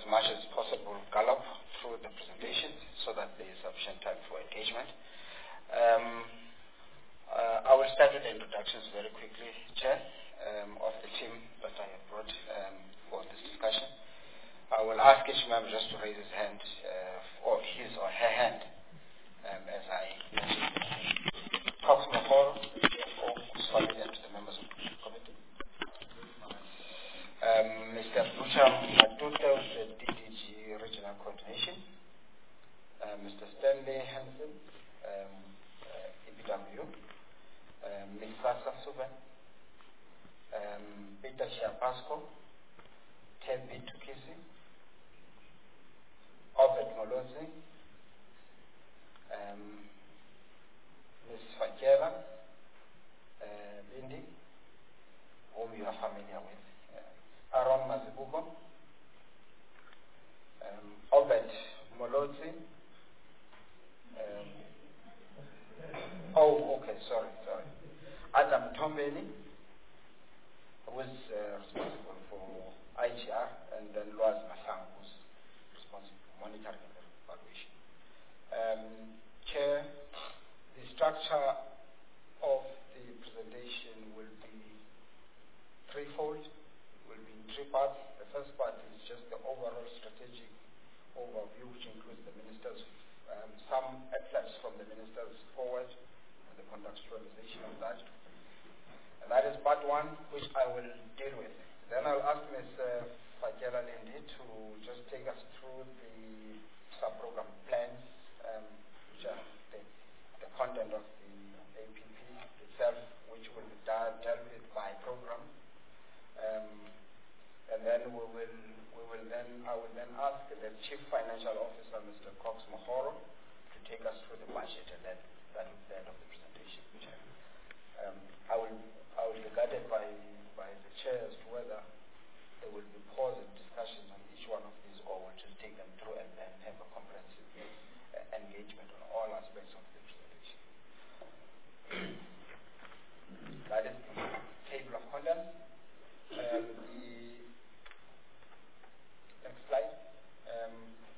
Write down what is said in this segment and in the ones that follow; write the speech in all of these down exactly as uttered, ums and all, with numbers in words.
much as possible, gallop through the presentations so that there is sufficient time for engagement. Um, uh, I will start with the introductions very quickly, Chair, um, of the team that I have brought um, for this discussion. I will ask each member just to raise his hand, uh, or his or her hand, um, as I mentioned. Cox Mahoro, who's familiar to the members of the committee. Um, Mister Bucham Matuta, the D D G Regional Coordination. Uh, Mister Stanley Hansen, um, uh, E P W. Um, Miz Sasa Suban, um, Peter Shiapasco, Tebi Tukisi, Obed Molozi, um, Miz Fakela, uh, Bindi, whom you are familiar with, uh, Aaron Mazibuko, um, Obed Molozi, um, oh, okay, sorry, sorry, Adam Tombeni, who is uh, responsible for I G R, and then Loaz Masang, who's responsible for monitoring and evaluation. Um, Chair, the structure of the presentation will be threefold, will be in three parts. The first part is just the overall strategic overview, which includes the ministers, um, some excerpts from the ministers forward, and the contextualization of that. And that is part one, which I will deal with. Then I'll ask Miz Uh, Fakela Lindi to just take us through the sub-program plans, um, which are the, the content of the A P P itself, which will be da- dealt with by program. Um, and then we will, we will then, I will then ask the Chief Financial Officer, Mister Cox Mahoro, to take us through the budget, and then that will be the end of the presentation. Um, I will, I will be guided by, by the chair as to whether there will be pause and discussions on each one of these, or we'll just take them through and then have a comprehensive uh, engagement on all aspects of the presentation. That is the table of contents. Um, the next slide. Um,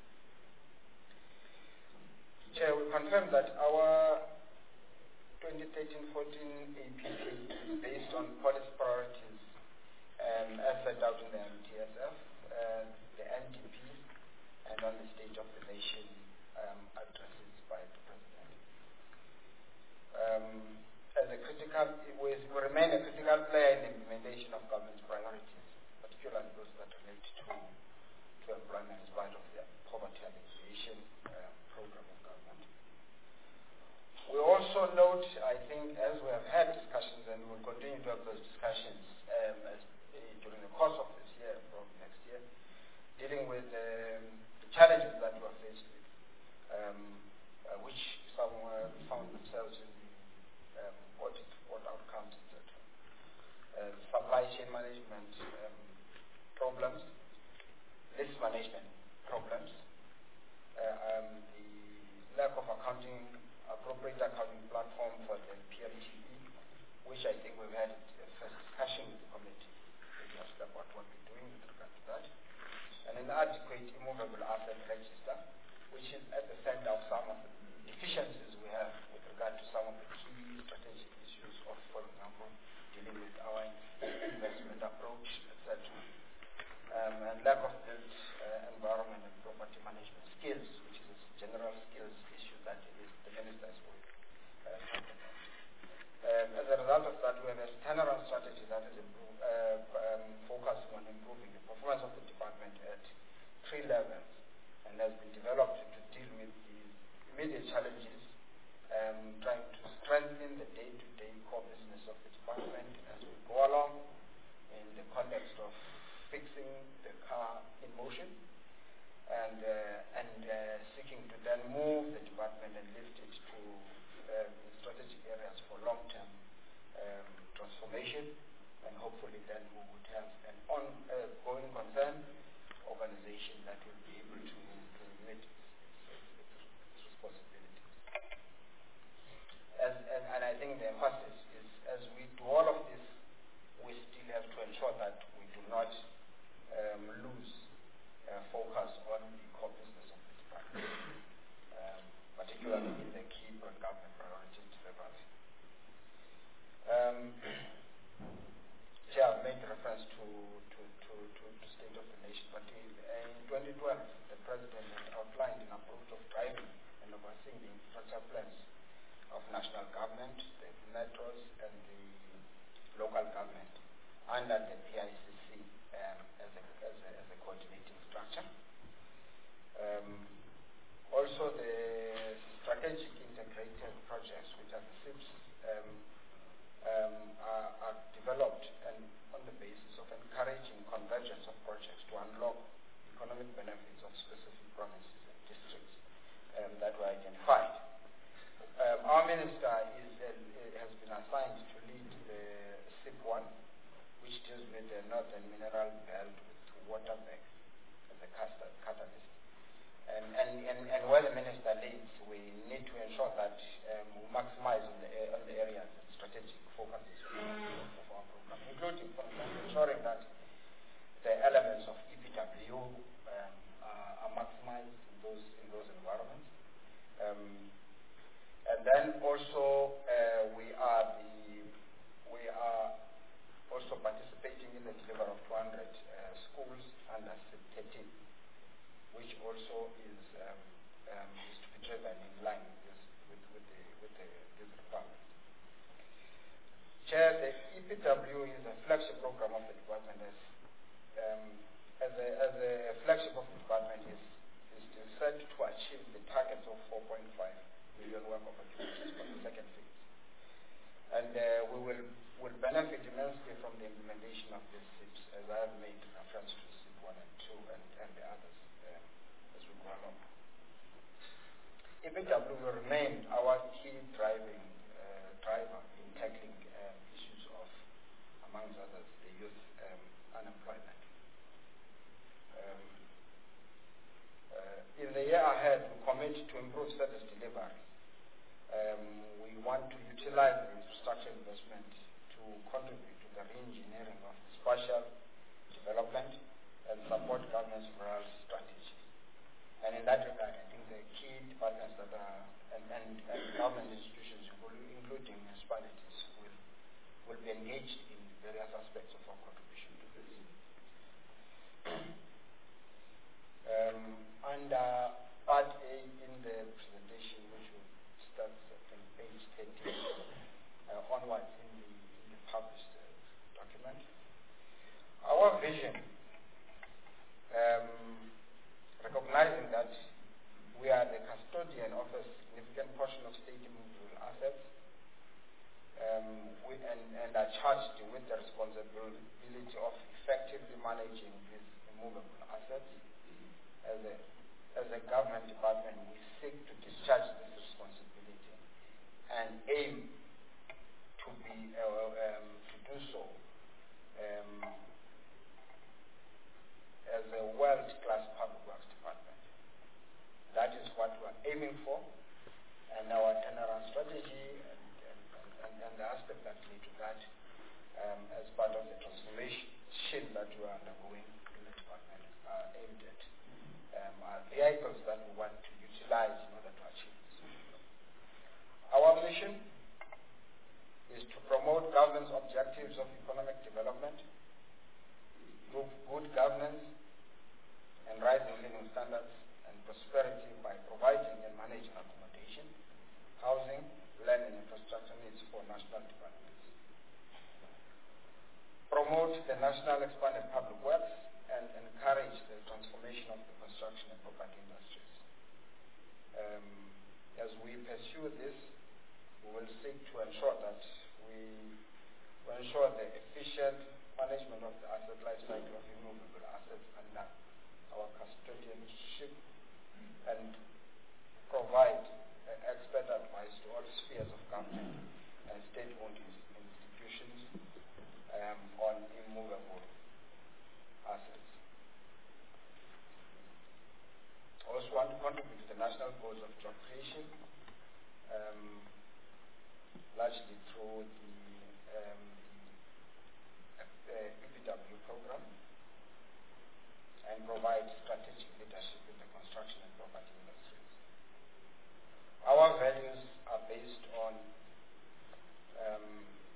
Chair, we confirm that our twenty thirteen fourteen A P P is based on policy priorities um, as set out in the M T S F, uh, the N D P, and on the State of the Nation um, addresses by the President. Um, as a critical, we, we remain a critical player in the implementation of government's priorities, particularly those that relate to, to employment as part of the poverty alleviation uh, program of government. We also note, I think, as we have had discussions, and we will continue to have those discussions um, as, uh, during the course of this year, probably next year, dealing with um, the challenges that we are faced with, um, uh, which some uh, found themselves in the um, audit, what outcomes, et cetera. Uh, supply chain management um, problems, risk management problems, uh, um, the lack of accounting, appropriate accounting platform for the P M T E, which I think we've had a first discussion with the committee just about what we're doing with regard to that, and an adequate immovable asset register, which is at the center of some of the deficiencies we have with regard to some of the key strategic issues of, for example, dealing with our investment approach, et cetera. Um, and lack of built uh, environment and property management skills, which is a general skills issue that is the ministers will uh, talk about. Um, as a result of that, we have a turnaround strategy that is improve, uh, um, focusing on improving the performance of the department at three levels, and has been developed to deal with the immediate challenges, um, trying to strengthen the day-to-day core business of the department as we go along in the context of fixing the car in motion, and uh, and uh, seeking to then move the department and lift it to um, strategic areas for long-term um, transformation, and hopefully then we would have an ongoing uh, concern organization that will be able to, to meet its, its, its responsibilities. As, and, and I think the emphasis is, as we do all of this, we still have to ensure that we do not um, lose uh, focus economic benefits of specific provinces and districts um, that were identified. Um, our minister is, uh, has been assigned to lead the S I P one, which deals with the Northern Mineral Belt with Waterberg as a catalyst. And, and, and, and where the minister leads, we need to ensure that um, we maximize on the, on the areas and strategic focuses of our program, including, for example, ensuring that the elements of E P W um, are, are maximized in those, in those environments. Um, and then also uh, we are the we are also participating in the delivery of two hundred uh, schools under S I P thirteen, which also is um, um, is to be driven in line with this, with, with the with the this requirement. Chair, the E P W is a flagship program of the department. As um, as a as a flagship of the department is is set to achieve the targets of four point five million work opportunities for the second phase, and uh, we will will benefit immensely from the implementation of these S I Ps, as I have made reference to S I P one and two and, and the others um, as we go along. E P W will remain our key driving uh, driver in tackling um, issues of, amongst others, the youth um, unemployment. Um, uh, in the year ahead, we commit to improve service delivery. Um, we want to utilize the infrastructure investment to contribute to the re-engineering of spatial development and support government's rural strategy. And in that regard, I think the key departments that are, and, and, and government institutions, including municipalities, will, will be engaged in various aspects of our contribution to this. um, under Part A in the presentation, which will start from page thirteen uh, onwards in the, in the published uh, document, our vision, um, recognizing that we are the custodian of a significant portion of state immovable assets, um, we, and, and are charged with the responsibility of effectively managing these immovable assets. As a, as a government department, we seek to discharge this responsibility and aim to be uh, um, to do so um, as a world-class public works department. That is what we are aiming for, and our turnaround strategy and, and, and, and the aspect that lead to that um, as part of the transformation that we are undergoing in the department are aimed at um, are vehicles that we want to utilize in order to achieve this. Our mission is to promote government's objectives of economic development, improve good governance, and rising living standards and prosperity by providing and managing accommodation, housing, land, and infrastructure needs for national departments. Promote the national expanded public works and encourage the transformation of the construction and property industries. Um, as we pursue this, we will seek to ensure that we will ensure the efficient management of the asset life cycle of immovable assets under our custodianship and provide uh, expert advice to all spheres of government and state-owned institutions um, on immovable assets. Also want to contribute to the national goals of job creation, um, largely through the, um, the uh, E P W program, and provide strategic leadership in the construction and property industries. Our values are based on um,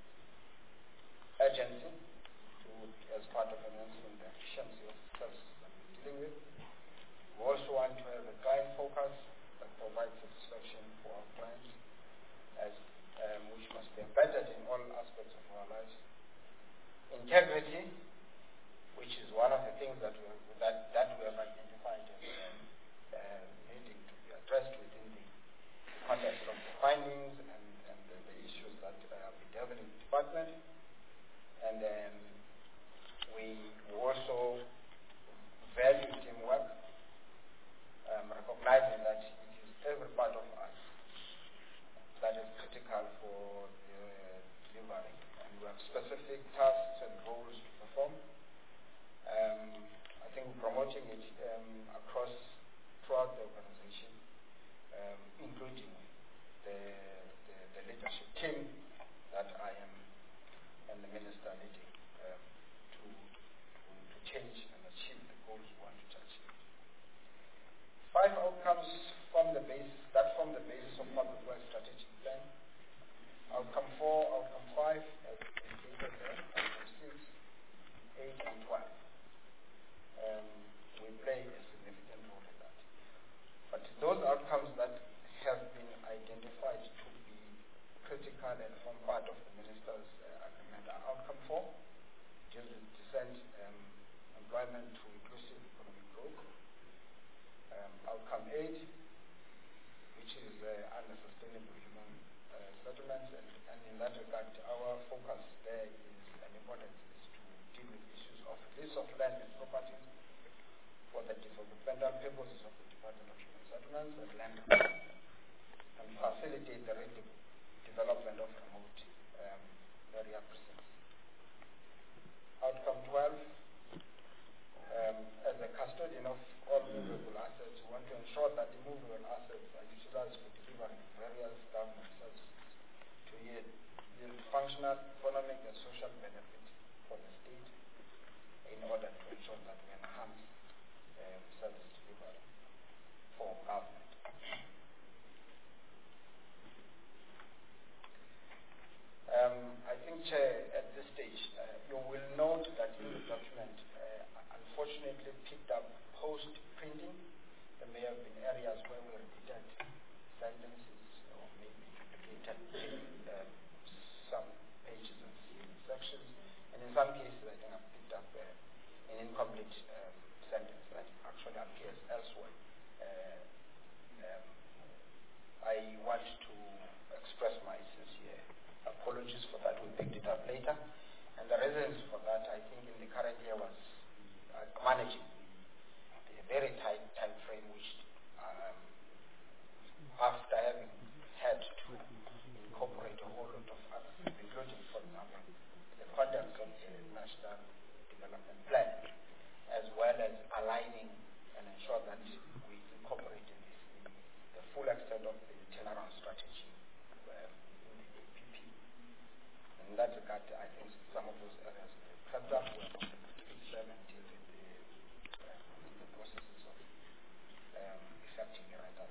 urgency to, as part of enhancing the efficiency of services that we're dealing with. We also want to have a client focus that provides satisfaction for our clients, as, um, which must be embedded in all aspects of our lives. Integrity, which is one of the things that we have, that, that we have identified as um, uh, needing to be addressed within the context of the findings and, and the, the issues that uh, we dealt with in the department. And um, we also value teamwork promoting it um, across throughout the organization, um, including the, the, the leadership team that I am and the minister leading um, to, to, to change and achieve the goals we want to achieve. Five outcomes from the base, that form the basis of public works strategic plan. Outcome four, outcome five, as indicated there, outcome six, eight, and twelve. Um, we play a significant role in that. But those outcomes that have been identified to be critical and form part of the minister's uh, agreement are outcome four, which is descent, um, employment to inclusive economic growth. Um, outcome eight, which is uh, under sustainable human uh, settlements, and, and in that regard, our focus there is an importance is to deal with issues of lease of land and property for the developmental purposes of the Department of Human Settlements and land and facilitate the development of remote um, area precincts. Outcome twelve, um, as a custodian of all movable assets, we want to ensure that the movable assets are utilized for delivering various government services to yield, yield functional, economic, and social benefit for the state in order to ensure that we enhance um, service delivery for government. Um, I think, Chair, at this stage, uh, you will note that in the document, uh, unfortunately picked up post-printing. There may have been areas where we repeated sentences or maybe duplicated uh, some pages and sections. And in some cases, I think I've picked up uh, an incomplete um, sentence that actually appears elsewhere. Uh, um, I want to express my sincere apologies for that. We picked it up later. And the reasons for that, I think, in the current year was uh, managing the, the very tight time frame, which um, after having had to incorporate a whole lot of others, including, for example, the conduct of the National Development Plan, as well as aligning and ensure that we incorporate in this the, the full extent of the turnaround strategy um, in the A P P. In that regard, I think some of those areas were kept up with them until the, uh, the processes of um, effecting guidance.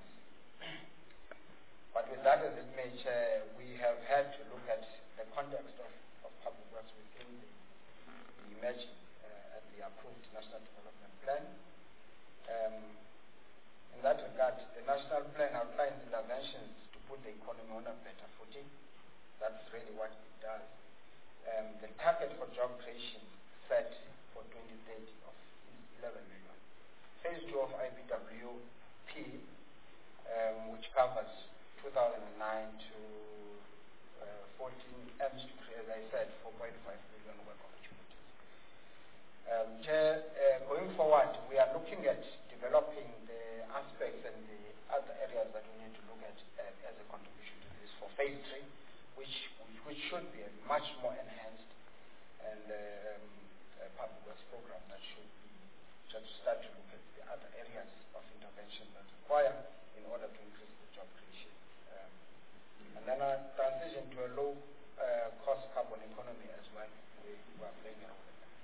But with that as it may, Chair, we have had to look at the context of, of public works within the, the emerging uh, and the approved National Development Plan. Um, in that regard, the National Plan outlines interventions to put the economy on a better footing. That's really what it does. Um, the target for job creation set for twenty thirty of eleven million. Phase two of I B W P, um, which covers two thousand nine to uh, fourteen, aims to create, as I said, four point five million work opportunities. Um, Chair, uh, going forward, we are looking at developing the aspects and the other areas that we need to look at uh, as a contribution to this for phase three, which which should be a much more enhanced and um, a public works program that should be just start to look at the other areas of intervention that require in order to increase the job creation. Um, and then a transition to a low uh, cost carbon economy as well. We, we are playing a role in that.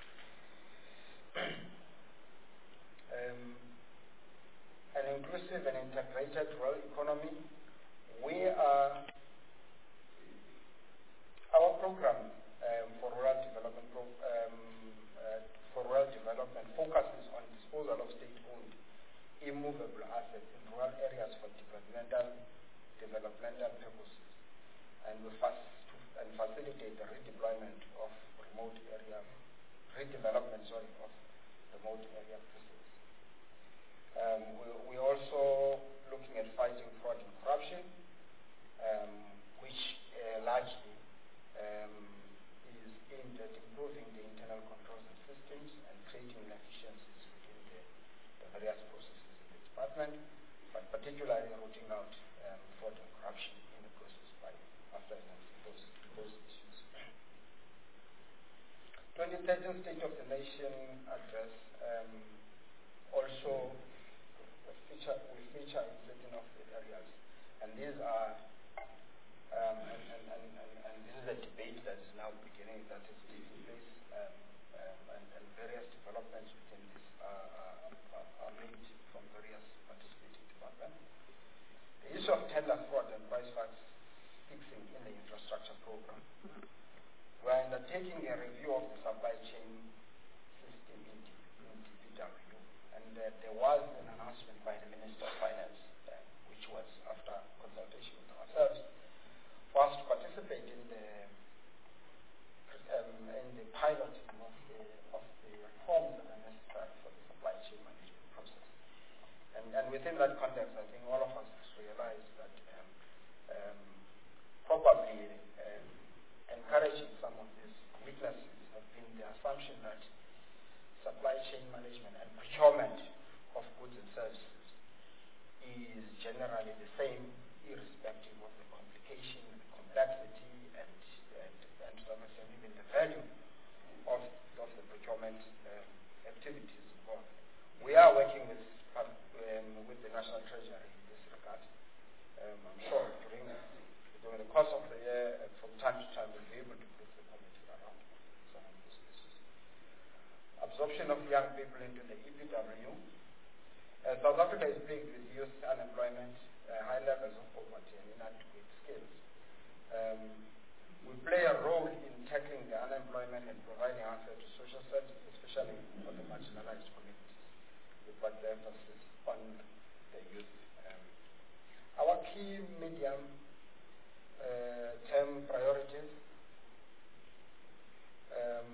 um, an inclusive and integrated rural economy. We are Our program um, for rural development pro um, uh, for rural development focuses on disposal of state-owned immovable assets in rural areas for developmental developmental purposes, and we fast and facilitate the redeployment of remote area redevelopment sorry of remote area precincts. Um, we we also looking at fighting fraud and corruption, um, which uh, largely Um, is aimed at improving the internal controls and systems and creating efficiencies within the, the various processes in the department, but particularly rooting out um, fraud and corruption in the process by after enhancing those, those issues. twenty thirteen State of the Nation Address um, now beginning that is taking place, um, um, and, and various developments within this are, are, are made from various participating departments. The issue of tender fraud and price fixing in the infrastructure program. We are undertaking a review of the supply chain system in, in D P W, and uh, there was an announcement by the Minister of Finance, uh, which was after consultation with ourselves, for us to participate in the um, in the piloting of the of the reforms that are necessary for the supply chain management process. And, and within that context, I think all of us realize that um, um, probably um, encouraging some of these weaknesses have been the assumption that supply chain management and procurement of goods and services is generally the same, irrespective of the complication, the complexity, and, and, and to some extent even the value of, of the procurement um, activities involved. We are working with, um, with the National Treasury in this regard. Um, I'm sure during, during the course of the year, uh, from time to time, we'll be able to put the committee around some of these issues. Absorption of young people into the E P W. Uh, South Africa is plagued with youth unemployment, uh, high levels of poverty, and inadequate skills. Um, we play a role in tackling the unemployment and providing access to social services, especially for the marginalized communities, with what the emphasis on the youth. Um, our key medium uh, term priorities. Um,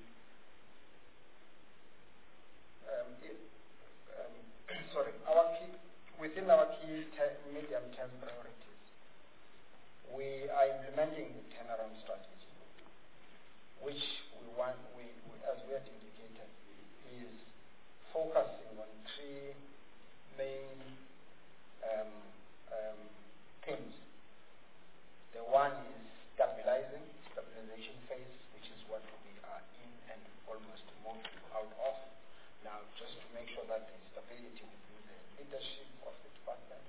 um, it, um, sorry, our key, within our key medium-term priorities, we are implementing the turnaround strategy, which we want, we, we, as we had indicated, is focusing on three main um, um, themes. The one is stabilizing, stabilization phase, which is what we are in and almost moving out of. Now, just to make sure that there is stability within the leadership of the department.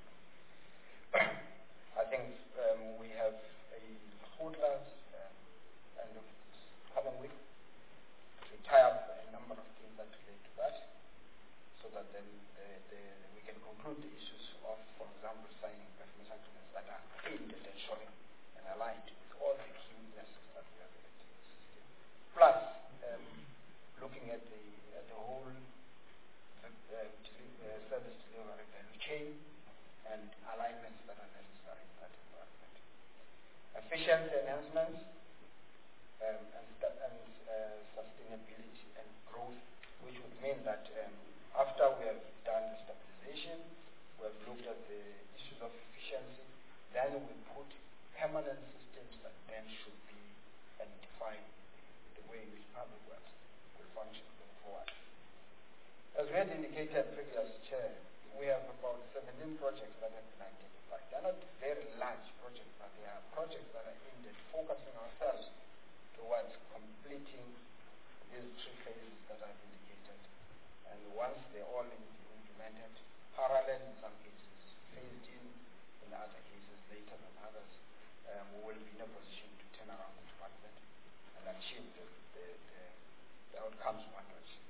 I think um, we have a hoodlums um, end of this coming week to tie up a number of things that relate to that, so that then the, the, we can conclude the issues of, for example, signing performance agreements that are aimed at ensuring and aligned with all the key weaknesses that we have in the system. Plus, um, looking at the, at the whole uh, uh, service delivery value chain and alignments that are necessary in that environment. Efficiency enhancements um, and, and uh, sustainability and growth, which would mean that um, after we have done the stabilization, we have looked at the issues of efficiency, then we put permanent systems that then should be and define the way in which public works will function going forward. As we had indicated previous, Chair, we have about seventeen projects that have been identified. They are not very large projects, but they are projects that are aimed at focusing ourselves towards completing these three phases that I've indicated. And once they're all implemented, parallel in some cases, phased in in other cases, later than others, um, we will be in a position to turn around the department and achieve the, the, the, the outcomes we want to achieve.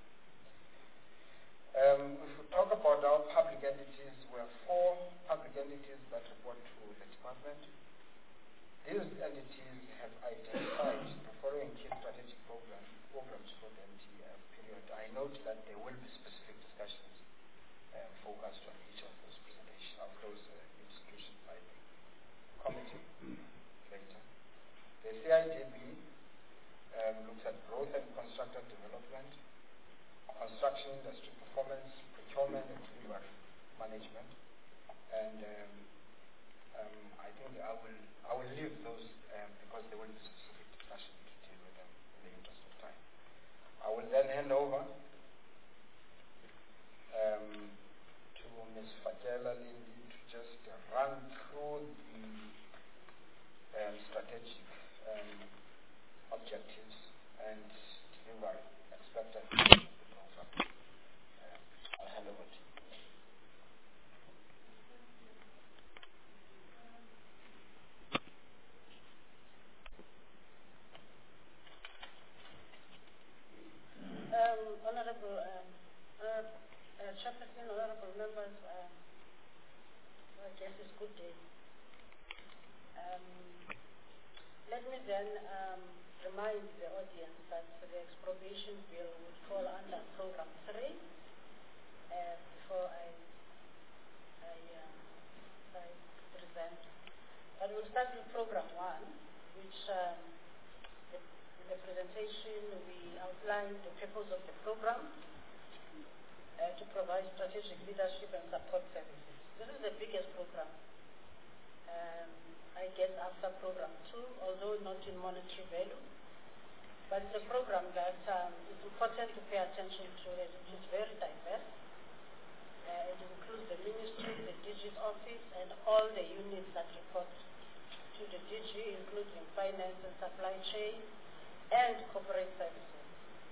Um, if we talk about our public entities, we have four public entities that report to the department. These entities have identified the following key strategic program, programs for the M T F period. I note that there will be specific discussions um, focused on each of those presentations, of those uh, institutions by the committee later. The C I D B um, looks at growth and constructive development, construction industry performance, procurement and delivery management, and um, um, I think I will I will leave those um, because there will be specific discussion to deal with them in the interest of time. I will then hand over um, to Miz Fakela Lindi to just run through the um, strategic um, objectives and delivery expected. I'll hand over to you. Services, good day. Um, let me then um, remind the audience that the expropriation bill would fall under Program three uh, before I, I, um, I present. But we'll start with Program one, which um, the, in the presentation we outlined the purpose of the program uh, to provide strategic leadership and support services. This is the biggest program, um, I guess, after Program two, although not in monetary value. But it's a program that um, is important to pay attention to. It is very diverse. Uh, it includes the ministry, the D G's office, and all the units that report to the D G, including finance and supply chain, and corporate services.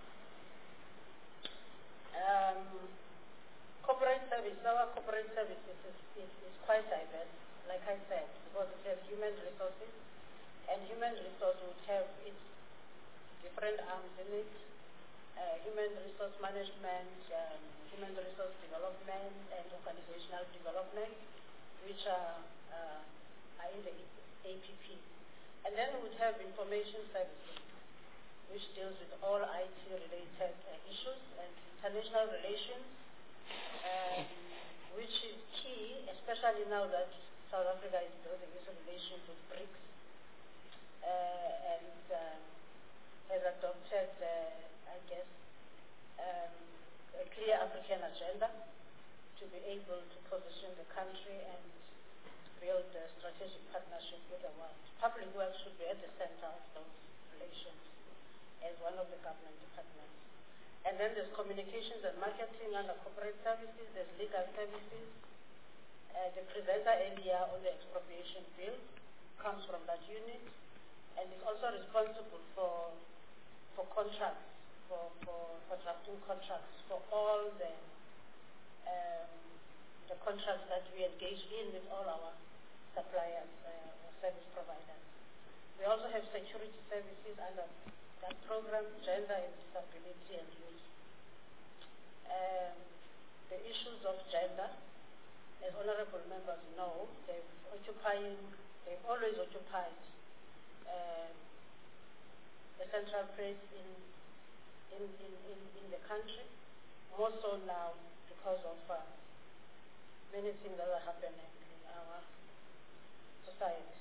Um, corporate service, our corporate services is, is, is quite diverse, like I said, because it has human resources, and human resource would have its different arms in it, uh, human resource management, um, human resource development, and organizational development, which are, uh, are in the A P P. And then we would have information services, which deals with all I T-related uh, issues, and international relations, um, which is key, especially now that South Africa is building its relations with BRICS, uh, and um, has adopted, uh, I guess, um, a clear African agenda to be able to position the country and build a strategic partnership with the world. Public works should be at the center of those relations as one of the government departments. And then there's communications and marketing under corporate services, there's legal services. Uh, the presenter earlier on the expropriation bill comes from that unit, and is also responsible for for contracts, for, for, for drafting contracts for all the um, the contracts that we engage in with all our suppliers uh, or service providers. We also have security services under that program, gender and disability and youth. Um, the issues of gender, as honorable members know, they've occupying, they've always occupied um, the central place in, in, in, in, in the country, more so now because of uh, many things that are happening in our society.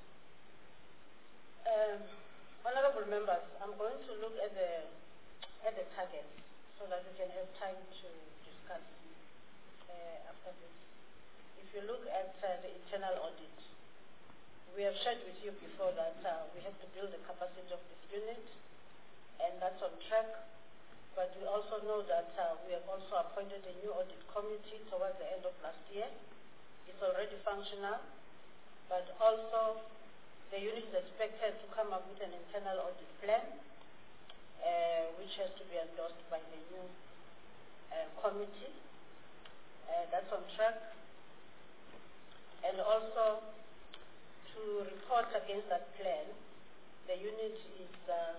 Um, honorable members, I'm going to look at the, at the targets so that we can have time to discuss uh, after this. If you look at uh, the internal audit, we have shared with you before that uh, we have to build the capacity of this unit, and that's on track. But we also know that uh, we have also appointed a new audit committee towards the end of last year. It's already functional, but also the unit is expected to come up with an internal audit plan, uh, which has to be endorsed by the new uh, committee. Uh, that's on track. And also, to report against that plan, the unit is uh,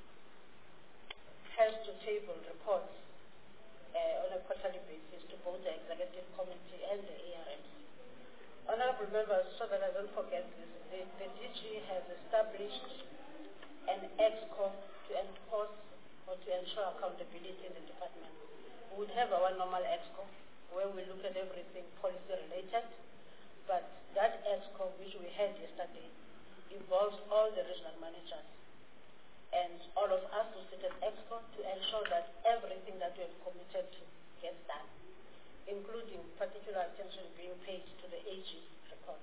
has to table reports uh, on a quarterly basis to both the executive committee and the A R M C. Honorable members, so that I don't forget this, the, the D G has established an EXCO to enforce or to ensure accountability in the department. We would have our normal EXCO where we look at everything policy related, but that EXCO which we had yesterday involves all the regional managers and all of us to sit at EXCO to ensure that everything that we have committed to gets done, including particular attention being paid to the A G report.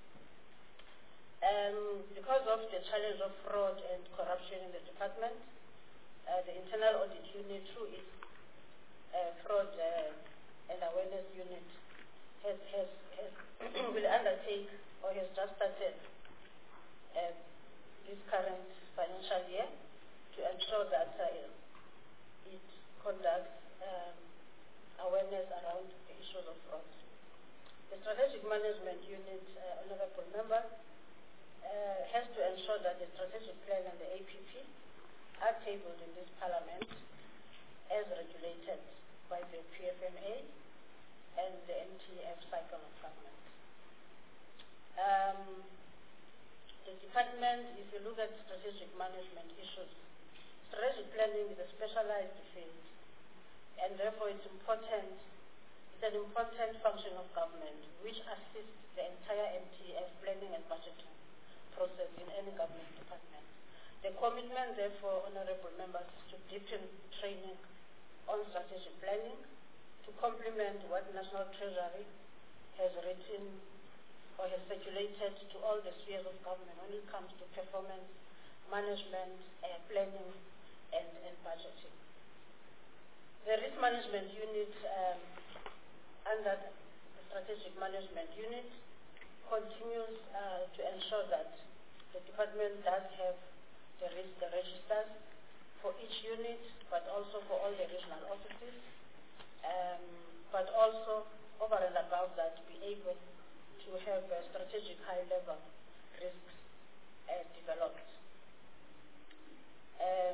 Um, because of the challenge of fraud and corruption in the department, uh, the internal audit unit, through its uh, fraud uh, and awareness unit, has, has, has will undertake or has just started uh, this current financial year to ensure that uh, it conducts um, awareness around the issues of fraud. The Strategic Management Unit, uh, honorable member, uh, has to ensure that the strategic plan and the A P P are tabled in this parliament as regulated by the P F M A and the M T F cycle of government. Um, the department, if you look at strategic management issues, strategic planning is a specialized field, and therefore it's important, it's an important function of government which assists the entire M T F planning and budgeting process in any government department. The commitment, therefore, honorable members, is to deepen training on strategic planning to complement what National Treasury has written or has circulated to all the spheres of government when it comes to performance, management, uh, planning, and, and budgeting. The risk management unit um, under the strategic management unit continues uh, to ensure that the department does have the risk the registers for each unit, but also for all the regional offices, um, but also over and above that, be able to have a strategic high-level risks uh, developed. Um,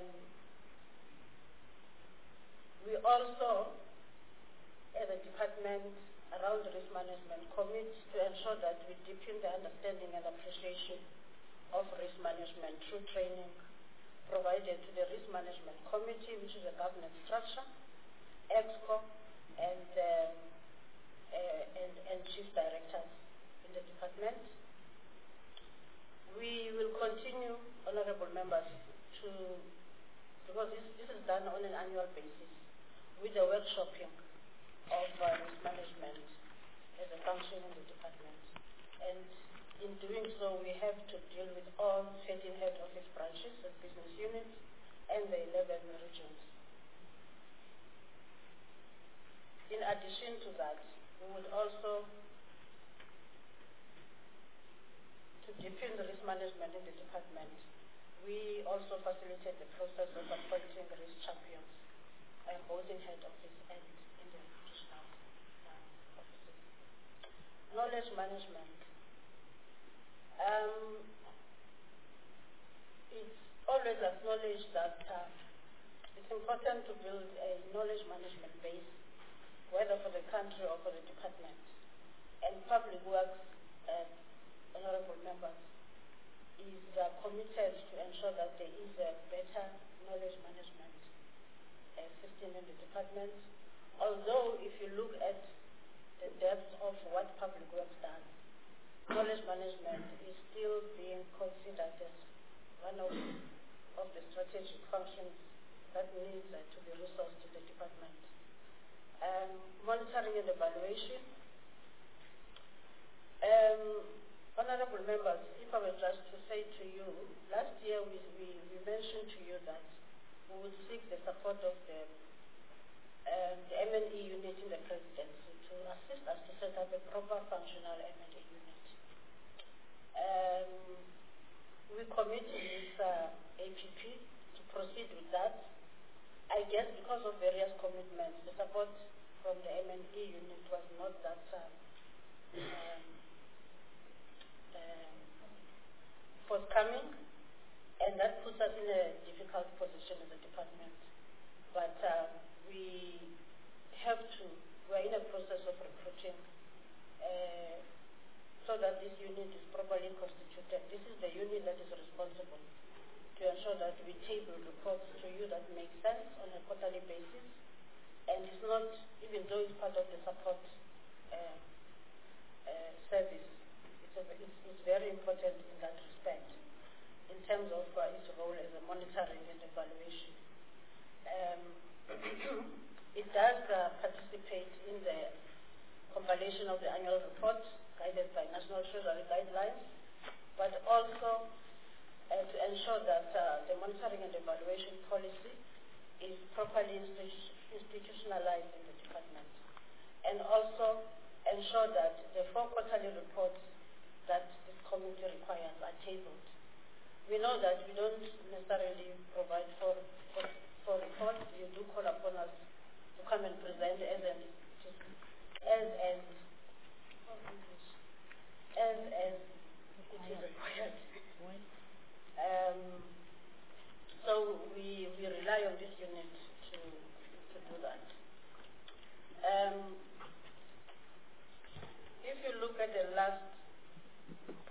we also, as a department around risk management, commit to ensure that we deepen the understanding and appreciation of risk management through training provided to the Risk Management Committee, which is a governance structure, EXCO, and, um, uh, and, and chief directors in the department. We will continue, honorable members, to, because this, this is done on an annual basis, with the workshopping of uh, risk management as a function in the department. And in doing so, we have to deal with all thirteen head office branches and business units and the eleven regions. In addition to that, we would also, to deepen the risk management in the department, we also facilitate the process of appointing risk champions, uh, both in head office and in the regional uh, offices. Knowledge management. Um, it's always acknowledged that uh, it's important to build a knowledge management base, whether for the country or for the department. And Public Works, uh, honorable members, is uh, committed to ensure that there is a better knowledge management uh, system in the department. Although, if you look at the depth of what Public Works does, knowledge management is still being considered as one of, of the strategic functions that needs uh, to be resourced to the department. Um, monitoring and evaluation. Um, honorable members, if I were just to say to you, last year we, we, we mentioned to you that we would seek the support of the, um, the M and E unit in the presidency to assist us to set up a proper functional M and E unit. Um, we committed this uh, A P P to proceed with that. I guess because of various commitments, the support from the M and E unit was not that um, um, um, forthcoming, and that puts us in a difficult position in the department. But uh, we have to, we're in a process of recruiting uh, so that this unit is properly constituted. This is the unit that is responsible to ensure that we table reports to you that make sense on a quarterly basis, and it's not, even though it's part of the support uh, uh, service, it's, a, it's, it's very important in that respect, in terms of uh, its role as a monitoring and evaluation. Um, it does uh, participate in the compilation of the annual report, guided by National Treasury guidelines, but also uh, to ensure that uh, the monitoring and evaluation policy is properly institu institutionalized in the department, and also ensure that the four quarterly reports that this committee requires are tabled. We know that we don't necessarily provide for, for, for reports. You do call upon us to come and present as an as and as as it is required. Um, so we we rely on this unit to to do that. Um, if you look at the last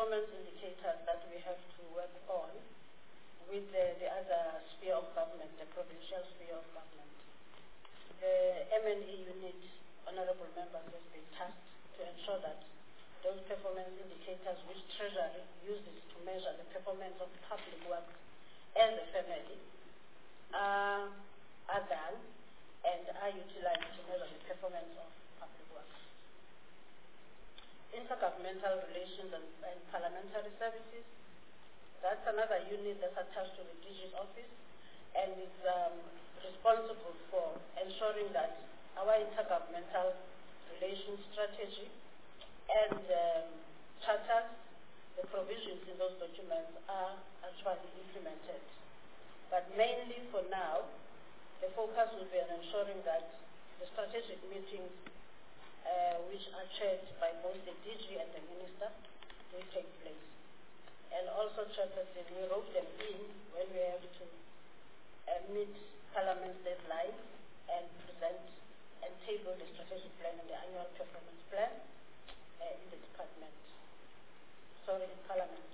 performance indicators that we have to work on with the, the other sphere of government, the provincial sphere of government. The M and E unit, honorable members, has been tasked to ensure that those performance indicators which Treasury uses to measure the performance of public works as a family are, are done and are utilized to measure the performance of public works. Intergovernmental relations and, and parliamentary services, that's another unit that's attached to the D G's office and is um, responsible for ensuring that our intergovernmental relations strategy and um, charters, the provisions in those documents are actually implemented. But mainly for now, the focus will be on ensuring that the strategic meetings uh, which are chaired by both the D G and the Minister will take place. And also, Chairperson, we wrote them in when we have to uh, meet Parliament's deadline and present and table the strategic plan and the annual performance plan uh, in the department, sorry, in Parliament.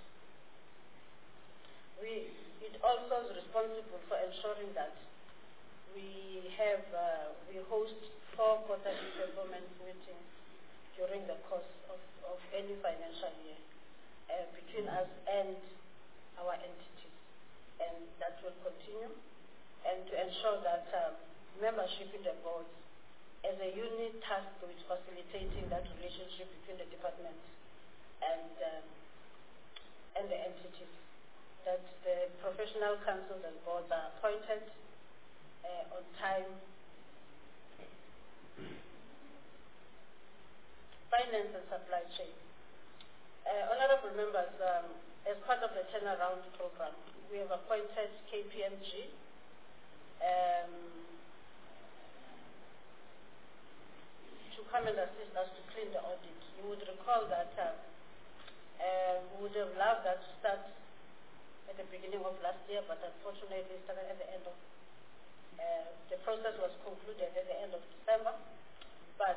We, it also is responsible for ensuring that we have, uh, we host four quarterly performance meetings during the course of, of any financial year uh, between us and our entities, and that will continue. And to ensure that um, membership in the boards as a unit tasked with facilitating that relationship between the departments and, um, and the entities, that the professional councils and boards are appointed uh, on time. Finance and supply chain. Uh, honorable members, um, as part of the turnaround program, we have appointed K P M G um, to come and assist us to clean the audit. You would recall that uh, uh, we would have loved that to start at the beginning of last year, but unfortunately it started at the end of, uh, the process was concluded at the end of December. But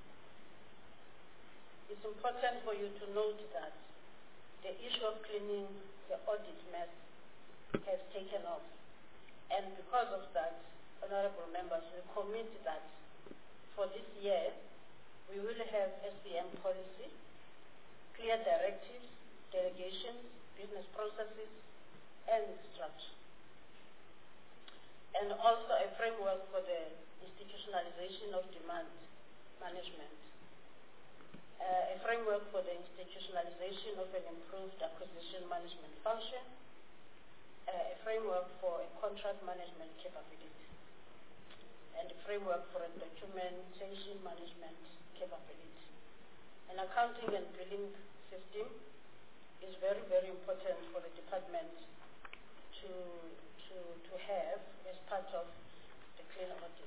it's important for you to note that the issue of cleaning the audit mess has taken off. And because of that, honorable members, we commit that for this year, we will have S B M policy, clear directives, delegations, business processes, and structure. And also a framework for the institutionalization of demand management. Uh, a framework for the institutionalization of an improved acquisition management function, uh, a framework for a contract management capability, and a framework for a documentation management capability. An accounting and billing system is very, very important for the department to, to, to have as part of the clean audit.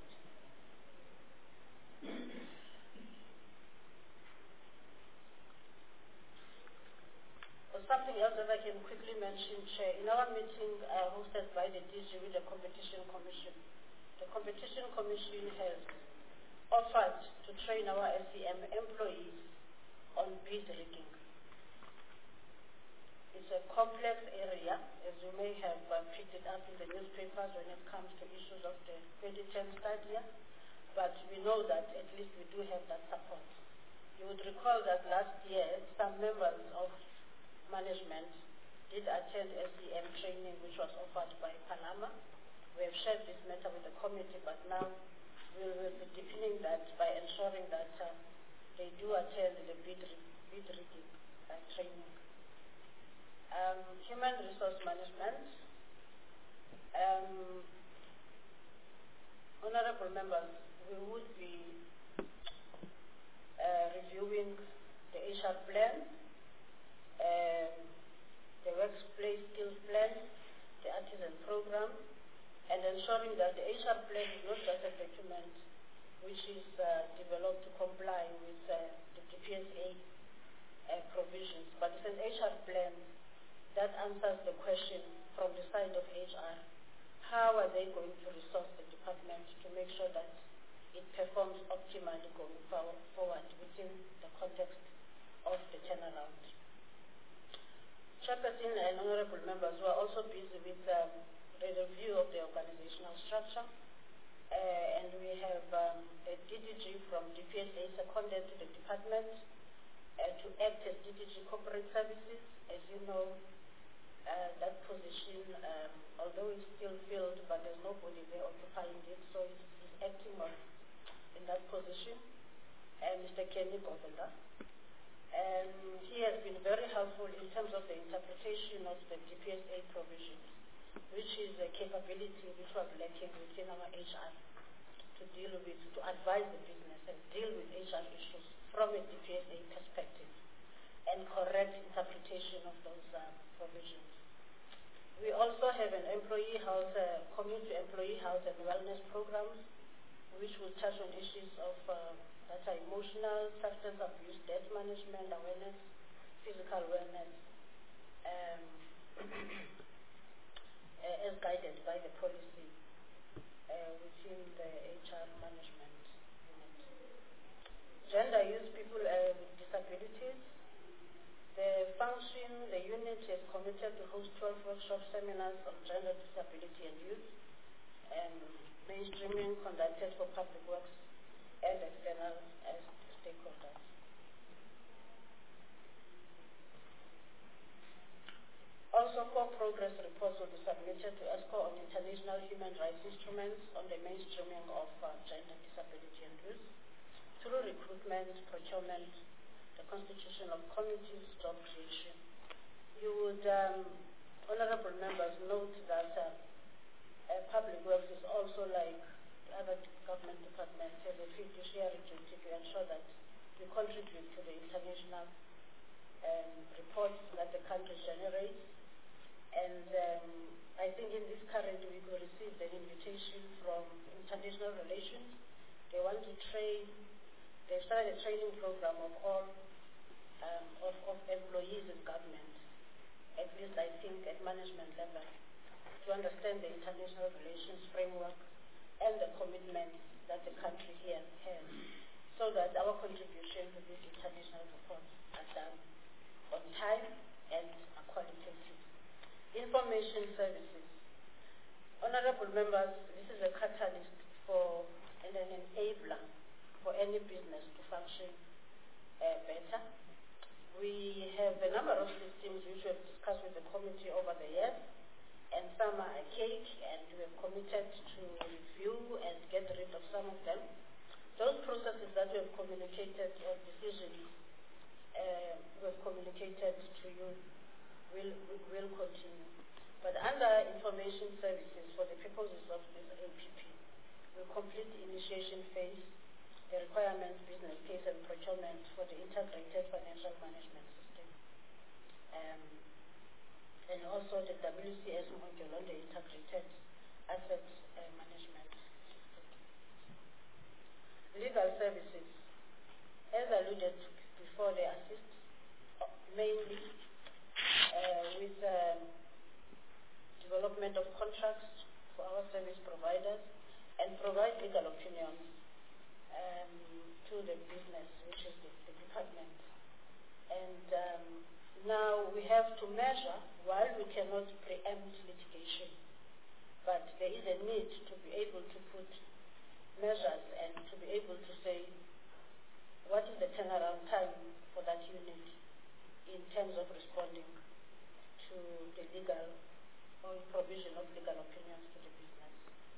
Something else that I can quickly mention, Chair. In our meeting uh, hosted by the D G with the Competition Commission, the Competition Commission has offered to train our S C M employees on bid rigging. It's a complex area, as you may have uh, picked it up in the newspapers when it comes to issues of the twenty ten study, but we know that at least we do have that support. You would recall that last year, some members of management did attend S D M training, which was offered by Panama. We have shared this matter with the committee, but now we will be deepening that by ensuring that uh, they do attend the bid, bid rigging uh, training. Um, human resource management. Um, honorable members, we would be uh, reviewing the H R plan, Um, the workplace skills plan, the artisan program, and ensuring that the H R plan is not just a document which is uh, developed to comply with uh, the D P S A uh, provisions, but it's an H R plan that answers the question from the side of H R. How are they going to resource the department to make sure that it performs optimally going forward within the context of the turnaround? Chairperson and honorable members were also busy with um, the review of the organizational structure, uh, and we have um, a D D G from D P S A seconded to the department uh, to act as D D G corporate services. As you know, uh, that position, um, although it's still filled, but there's nobody there occupying it, so he's acting on in that position, and Mister Kenny Govenda. And he has been very helpful in terms of the interpretation of the D P S A provisions, which is a capability which was lacking within our H R to deal with, to advise the business and deal with H R issues from a D P S A perspective and correct interpretation of those uh, provisions. We also have an employee health, uh, community employee health and wellness programs, which will touch on issues of uh, that are emotional, substance abuse, debt management, awareness, physical wellness, um, uh, as guided by the policy uh, within the H R management unit. Gender youth people uh, with disabilities. The function, the unit is committed to host twelve workshop seminars on gender disability and youth, and mainstreaming conducted for public works and external as stakeholders. Also, four progress reports will be submitted to ESCO on international human rights instruments on the mainstreaming of uh, gender disability and youth through recruitment, procurement, the constitution of committees, job creation. You would, um, honorable members, note that uh, uh, public works is also like other government departments have a fiduciary duty to ensure that we contribute to the international um, reports that the country generates. And um, I think in this current week we received an invitation from International Relations. They want to train, they've started a training program of all um, of, of employees in government, at least I think at management level, to understand the international relations framework and the commitments that the country here has, so that our contribution to these international reports are done on time and are qualitative. Information services. Honorable members, this is a catalyst for and an enabler for any business to function uh, better. We have a number of systems which we have discussed with the committee over the years, and some are archaic, and we have committed to review and get rid of some of them. Those processes that we have communicated, or decisions uh, we have communicated to you, will, will continue. But under information services, for the purposes of this A P P, we complete the initiation phase, the requirements, business case, and procurement for the integrated financial management system. Um, and also the W C S module on the integrated asset uh, management system. Legal services, as alluded to before, they assist uh, mainly uh, with um, development of contracts for our service providers and provide legal opinions um, to the business, which is the, the department. And um, now we have to measure, while we cannot preempt litigation, but there is a need to be able to put measures and to be able to say what is the turnaround time for that unit in terms of responding to the legal or provision of legal opinions to the business.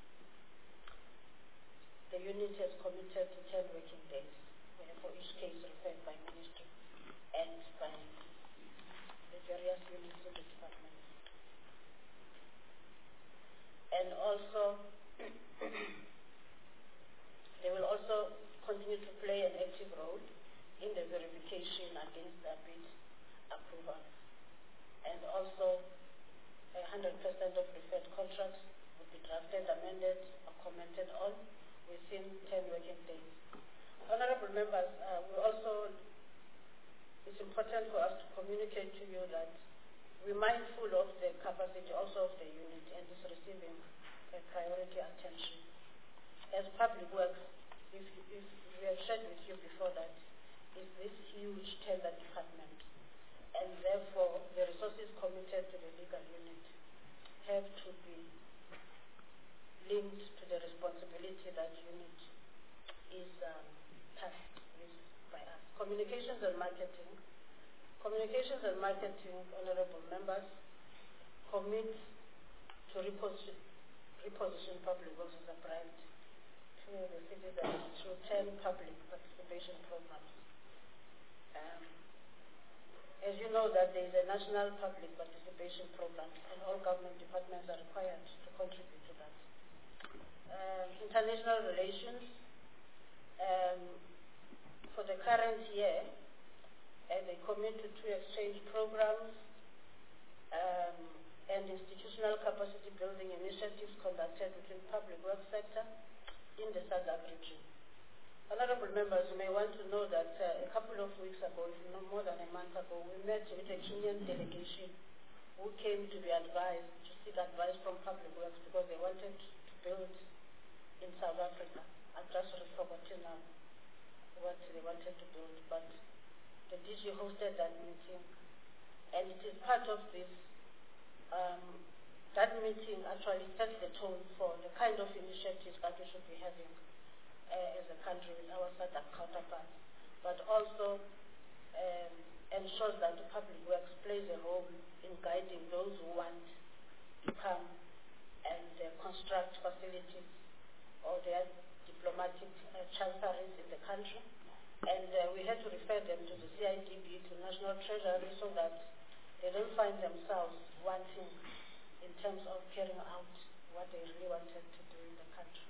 The unit has committed to ten working days for each case referred by ministry and by the various units of the department. And also, they will also continue to play an active role in the verification against the bid approval. And also, one hundred percent of referred contracts will be drafted, amended, or commented on within ten working days. Honorable members, uh, we also, it's important for us to communicate to you that we're mindful of the capacity also of the unit and is receiving a priority attention. As public works, if, if we have shared with you before that, is this huge tender department. and therefore the resources committed to the legal unit have to be linked to the responsibility that unit is um, tasked with by us. Communications and marketing. Communications and marketing, honorable members, commit to reposition, reposition public works as a brand to the citizens through ten public participation programs. Um, as you know that there is a national public participation program and all government departments are required to contribute to that. Um, international relations, um, for the current year, uh, they commit to two exchange programs um, and institutional capacity building initiatives conducted within public works sector in the SADC region. Honorable members, you may want to know that uh, a couple of weeks ago, if not more than a month ago, we met with a Kenyan delegation who came to be advised, to seek advice from public works because they wanted to build in South Africa. I've just forgotten now what they wanted to build, but the D G hosted that meeting, and it is part of this. Um, that meeting actually sets the tone for the kind of initiatives that we should be having uh, as a country with our SADC counterparts, but also um, ensures that the public works plays a role in guiding those who want to come and uh, construct facilities or their diplomatic uh, chanceries in the country. And uh, we had to refer them to the C I D B, to National Treasury, so that they don't find themselves wanting in terms of carrying out what they really wanted to do in the country.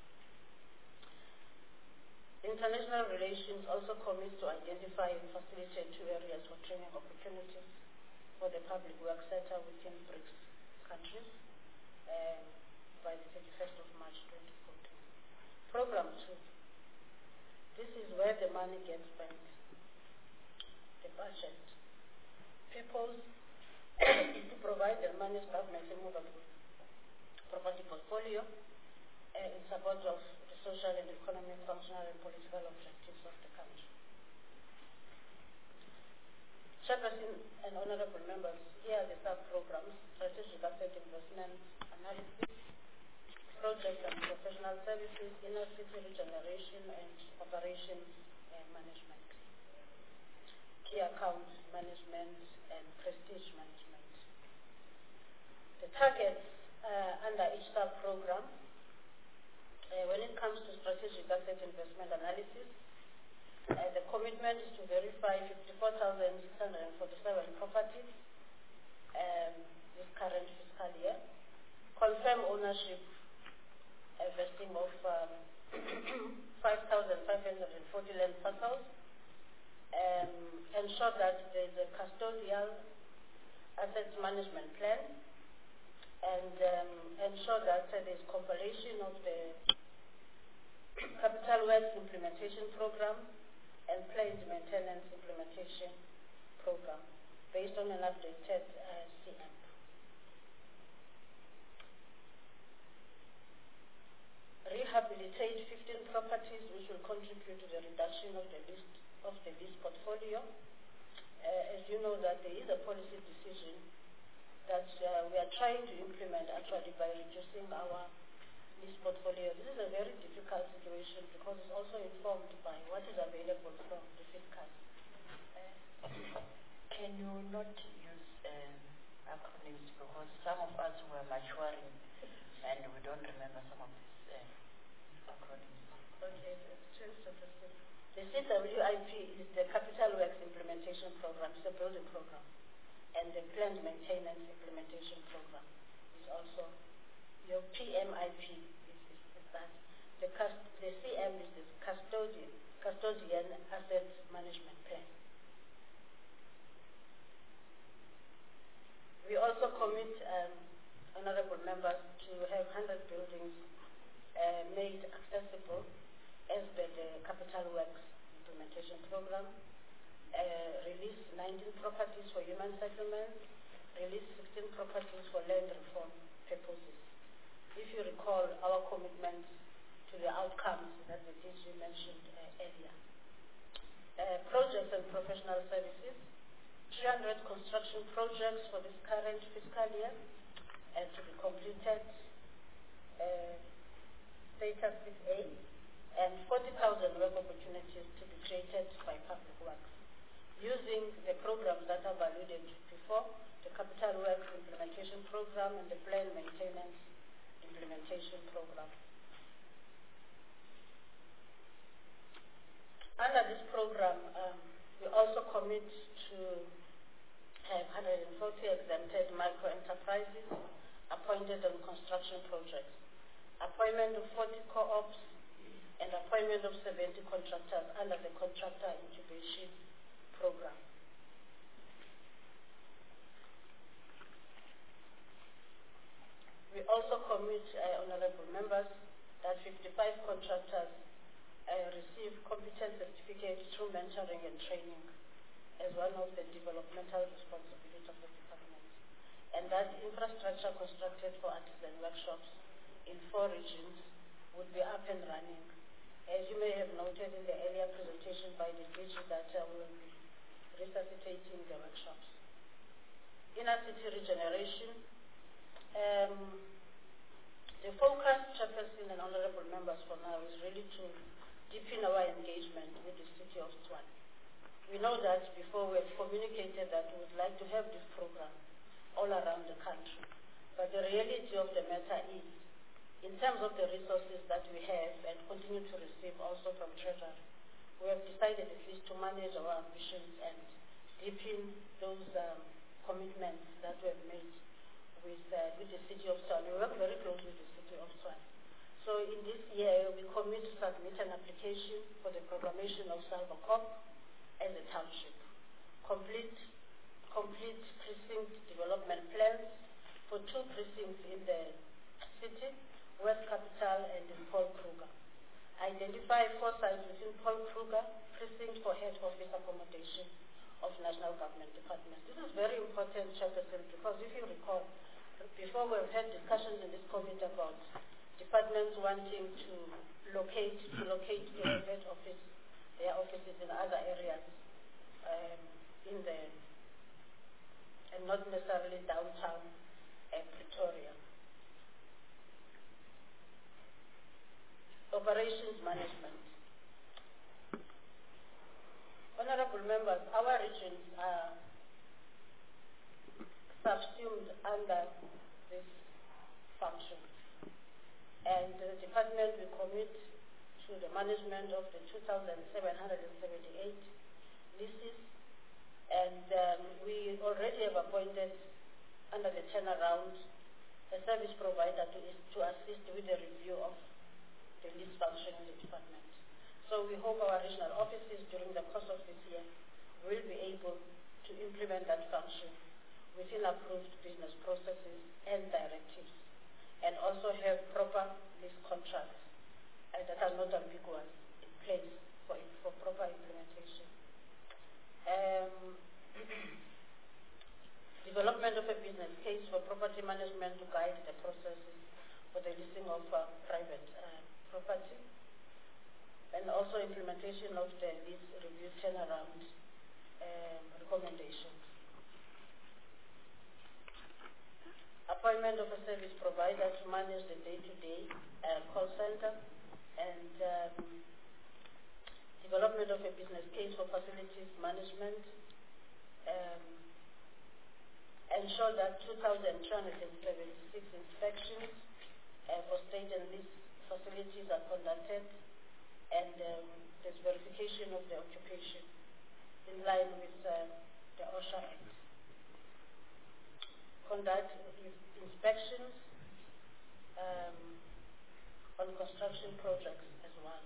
International relations also commits to identify and facilitate two areas for training opportunities for the public works sector within BRICS countries um, by the thirty-first of March twenty fourteen. Program two. This is where the money gets spent, the budget. Purpose is to provide and manage government immovable property portfolio uh, in support of the social and economic, functional and political objectives of the country. Chairperson and honorable members, here are the sub-programs: strategic asset investment analysis, project and professional services, inner city regeneration and operations and management, key account management and prestige management. The targets uh, under each sub-program, uh, when it comes to strategic asset investment analysis, uh, the commitment is to verify fifty-four thousand six hundred forty-seven properties um, this current fiscal year, confirm ownership a vesting of um, five thousand five hundred forty land parcels, um, ensure that there is a custodial asset management plan, and um, ensure that uh, there is compilation of the capital works implementation program and planned maintenance implementation program based on an updated uh, C M. Rehabilitate fifteen properties which will contribute to the reduction of the list of the lease portfolio. Uh, as you know that there is a policy decision that uh, we are trying to implement actually by reducing our lease portfolio. This is a very difficult situation because it's also informed by what is available from the fiscal. Uh, can you not use um, acronyms because some of us were maturing and we don't remember some of these uh, acronyms. Okay, the C W I P is the Capital Works Implementation Program, it's a building program. And the Planned Maintenance Implementation Program is also, your P M I P is, is, is that. The, the C M is the Custodian, Custodian Asset Management Plan. We also commit, um, honorable members, to have one hundred buildings uh, made accessible as per the Capital Works Implementation Program, uh, release nineteen properties for human settlements, release sixteen properties for land reform purposes. If you recall our commitment to the outcomes that the D G mentioned uh, earlier. Uh, projects and professional services, three hundred construction projects for this current fiscal year and to be completed, uh, status is A, and forty thousand work opportunities to be created by public works. Using the programs that I've alluded to before, the Capital Works Implementation Program and the Plan Maintenance Implementation Program. Under this program, um, we also commit to have one hundred forty exempted micro-enterprises appointed on construction projects, appointment of forty co-ops, and appointment of seventy contractors under the Contractor Incubation Program. We also commit, uh, honorable members, that fifty-five contractors uh, receive competence certificates through mentoring and training as one of the developmental responsibilities of the department. And that infrastructure constructed for artisan workshops in four regions would be up and running. As you may have noted in the earlier presentation by the D G that uh, we will be resuscitating the workshops. Inner city regeneration. Um, the focus, Chairperson and honorable members, for now is really to deepen our engagement with the city of Tshwane. We know that before we have communicated that we would like to have this program all around the country. But the reality of the matter is, in terms of the resources that we have and continue to receive also from Treasury, we have decided at least to manage our ambitions and deepen those um, commitments that we have made with, uh, with the city of Tshwane. We work very closely with the city of Tshwane. So in this year, we commit to submit an application for the proclamation of Salvacop as a township. Complete, complete precinct development plans for two precincts in the city, West Capital and in Paul Kruger. Identify four sites within Paul Kruger precinct for head office accommodation of national government departments. This is very important, Chairperson, because if you recall, before we've had discussions in this committee about departments wanting to locate to locate their head office, their offices in other areas um, in the and not necessarily downtown uh, Pretoria. Operations management. Honorable members, our regions are subsumed under this function. And the department will commit to the management of the two thousand seven hundred seventy-eight leases. And um, we already have appointed, under the turnaround, a service provider to, to assist with the review of the lease function in the department. So we hope our regional offices during the course of this year will be able to implement that function within approved business processes and directives, and also have proper lease contracts uh, that are not ambiguous in place for, for proper implementation. Um, development of a business case for property management to guide the processes for the leasing of uh, private uh, property, and also implementation of the lease review turnaround um, recommendations. Appointment of a service provider to manage the day-to-day uh, call center, and um, development of a business case for facilities management. Um, ensure that two thousand two hundred seventy-six inspections uh, for state and lease facilities are conducted, and um, there's verification of the occupation in line with uh, the OSHA Act. Conduct inspections um, on construction projects as well.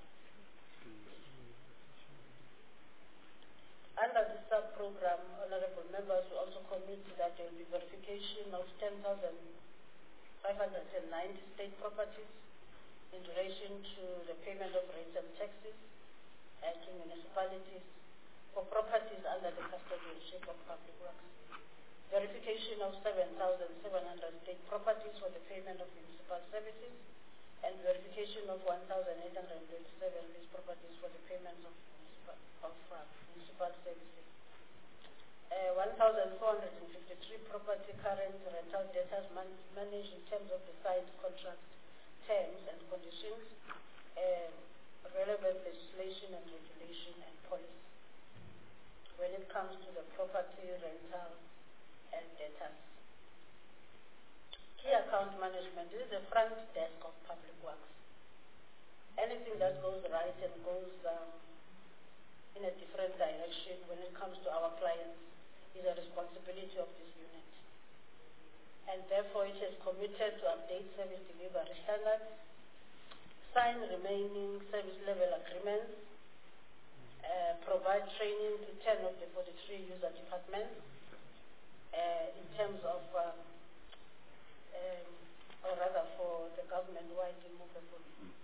Under the sub-program, honorable members will also commit that there will be verification of ten thousand five hundred ninety state properties in relation to the payment of rates and taxes and to municipalities for properties under the custodianship of public works. Verification of seven thousand seven hundred state properties for the payment of municipal services, and verification of one thousand eight hundred twenty-seven lease properties for the payment of municipal, of, uh, municipal services. Uh, one thousand four hundred fifty-three property current rental debtors man managed in terms of the signed contract terms and conditions, uh, relevant legislation and regulation and policy when it comes to the property rental and debtors. Key account management is the front desk of public works. Anything that goes right and goes um, in a different direction when it comes to our clients is a responsibility of this unit. And therefore it is committed to update service delivery standards, sign remaining service level agreements, uh, provide training to ten of the forty-three user departments uh, in terms of, um, um, or rather for the government-wide Immovable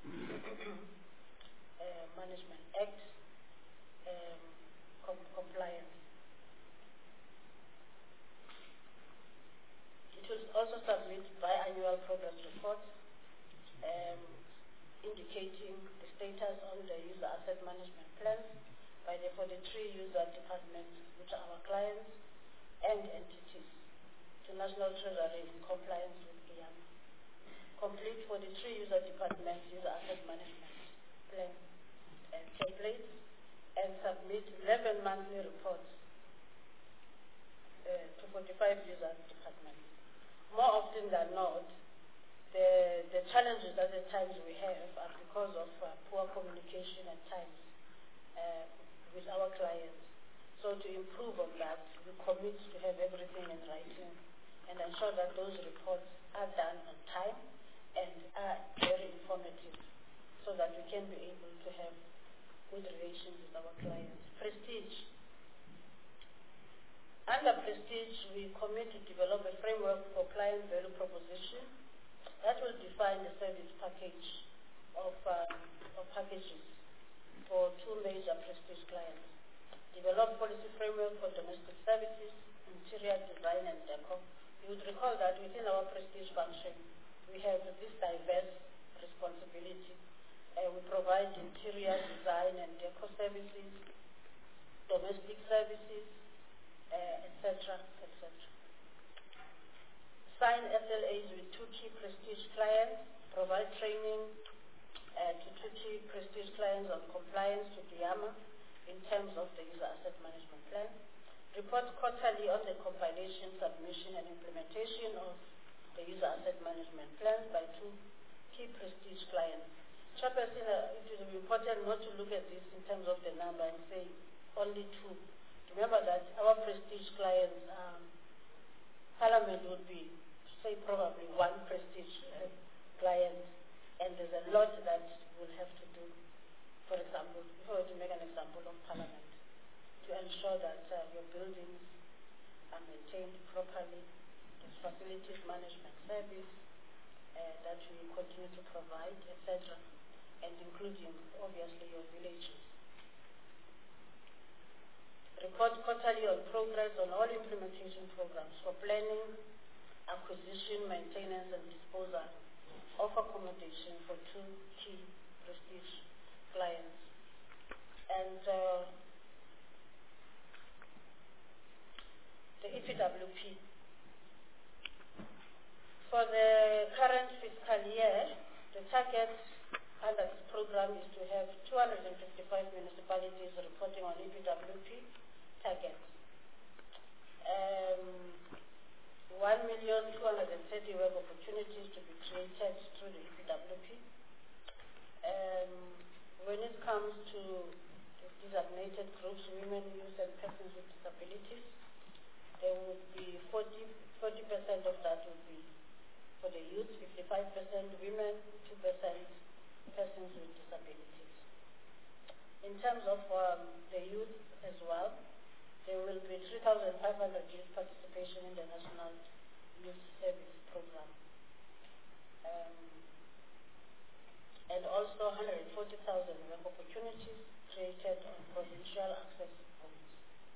uh, Management Act um, com compliance. It will also submit biannual progress reports um, indicating the status on the user asset management plans by the forty-three user departments, which are our clients and entities, to National Treasury in compliance with I A M A. Complete forty-three user departments user asset management plan and templates and submit eleven monthly reports uh, to forty-five user departments. More often than not, the, the challenges that at times we have are because of uh, poor communication at times uh, with our clients. So to improve on that, we commit to have everything in writing and ensure that those reports are done on time and are very informative so that we can be able to have good relations with our clients. Prestige. Under Prestige, we commit to develop a framework for client value proposition that will define the service package of, um, of packages for two major Prestige clients. Develop policy framework for domestic services, interior design and decor. You would recall that within our Prestige function, we have this diverse responsibility. Uh, we provide interior design and decor services, domestic services, uh, et cetera, et cetera. Sign S L As with two key Prestige clients, provide training uh, to two key Prestige clients on compliance with I A M A in terms of the user asset management plan. Report quarterly on the compilation, submission and implementation of the user asset management plan by two key Prestige clients. Chairperson, uh, it is important not to look at this in terms of the number and say only two. Remember that our Prestige clients, um, Parliament would be, say, probably one Prestige uh, client, and there's a lot that we'll have to do. For example, if I were to make an example of Parliament, to ensure that uh, your buildings are maintained properly, the facilities management service uh, that we continue to provide, et cetera, and including, obviously, your villages. Report quarterly on progress on all implementation programs for planning, acquisition, maintenance, and disposal of accommodation for two key Prestige clients. And uh, the E P W P. For the current fiscal year, the target under this program is to have two hundred fifty-five municipalities reporting on E P W P targets. Um, one million two hundred thirty work opportunities to be created through the E P W P. Um, when it comes to the designated groups, women, youth, and persons with disabilities, there would be forty percent of that would be for the youth, fifty-five percent women, two percent persons with disabilities. In terms of um, the youth as well, there will be three thousand five hundred youth participation in the National Youth Service Program. Um, and also one hundred forty thousand work opportunities created on provincial access points.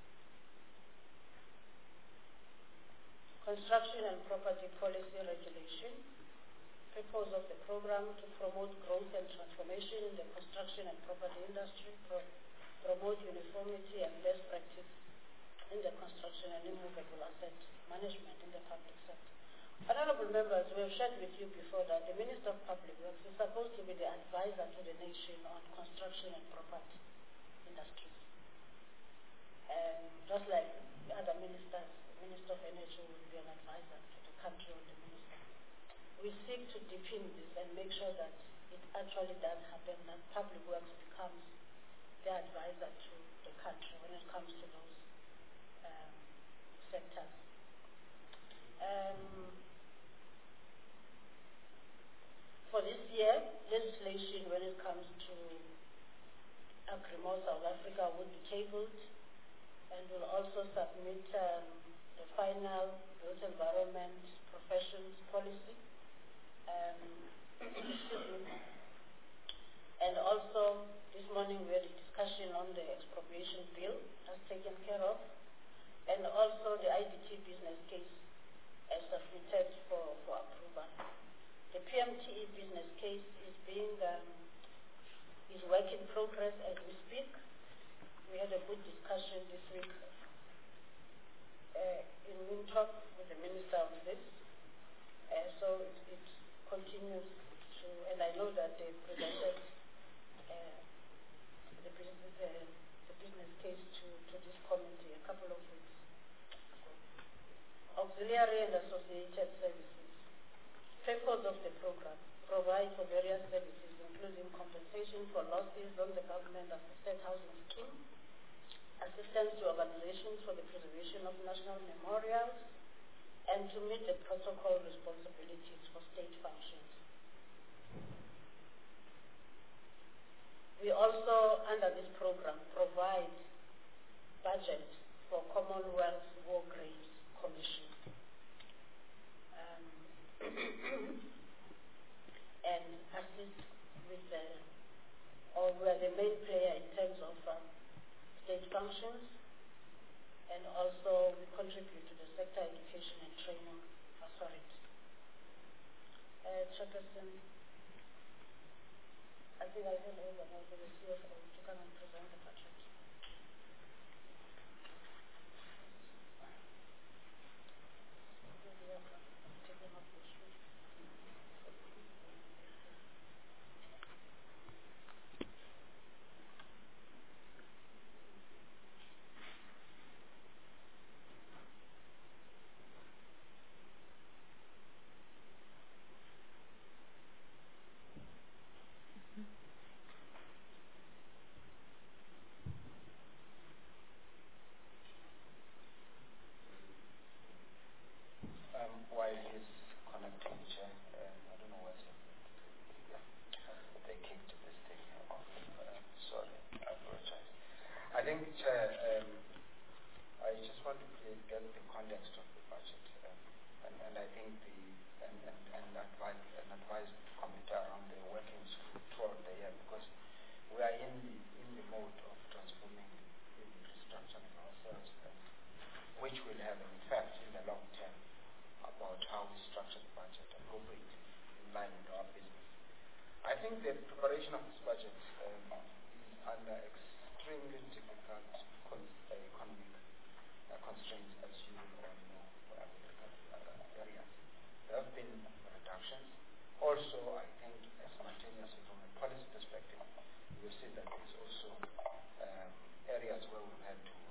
Construction and property policy regulation. Purpose of the program to promote growth and transformation in the construction and property industry, pro promote uniformity and best practice in the construction and immovable asset management in the public sector. Honorable members, we have shared with you before that the Minister of Public Works is supposed to be the advisor to the nation on construction and property industries. And just like the other ministers, the Minister of Energy will be an advisor to the country or the minister. We seek to deepen this and make sure that it actually does happen, that Public Works becomes the advisor to the country when it comes to those um, sectors. Um, for this year, legislation when it comes to Agrimo South Africa will be tabled, and will also submit um, the final built environment professions policy. Um, and also, this morning we had a discussion on the expropriation bill that's taken care of, and also the I D T business case as submitted for, for approval. The P M T E business case is being um, is work in progress as we speak. We had a good discussion this week uh, in Windhoek with the minister on this. Uh, so it, it continues to, and I know that they presented uh, the, business, uh, the business case to, to this committee a couple of weeks ago. Auxiliary and associated services. Purpose of the program: provide for various services including compensation for losses on the government-assisted housing scheme, assistance to organizations for the preservation of national memorials, and to meet the protocol responsibilities for state functions. We also, under this program, provide budget for Commonwealth War Graves Commission. Um, and assist with the, or we are the main player in terms of um, state functions, and also we contribute to the sector education and training authority. Uh, Chairperson, I think I hand over now to the C F O to come and present the budget. I think, Chair, um, I just want to get the context of the budget, um, and, and I think the and, and, and advise and advise the committee around the workings throughout the year, because we are in the in the mode of transforming the restructuring ourselves, um, which will have an effect in the long term about how we structure the budget appropriately in line with our business. I think the preparation of this budget um, is under extremely difficult con uh, economic uh, constraints, as you all know, uh, with regard to other areas. There have been reductions. Also, I think, as simultaneously from a policy perspective, you see that there's also um, areas where we've had to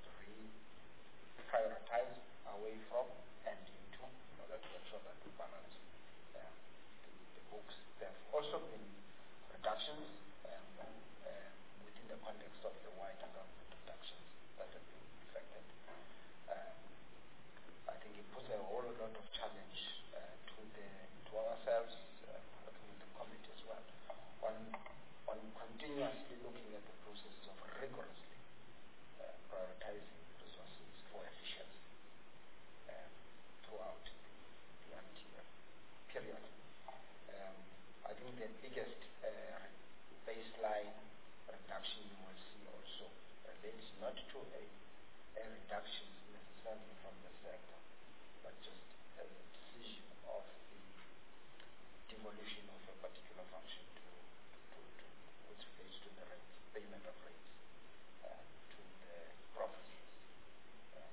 re-prioritize away from and into, in order to ensure that we balance uh, the, the books. There have also been reductions um, uh, within the context of the wider government reductions that have been effected. Um, I think it puts a whole lot of challenge uh, to the to ourselves, uh, working with the committee as well, on on continuously looking at the process of rigorously uh, prioritizing resources for efficiency uh, throughout the, the M T F period. Um, I think the biggest uh, baseline reduction you will see also relates not to a, a reduction necessarily from the sector, but just as a decision of the devolution of a particular function to, to, to which relates to the rates, payment of rates uh, to the provinces. Uh,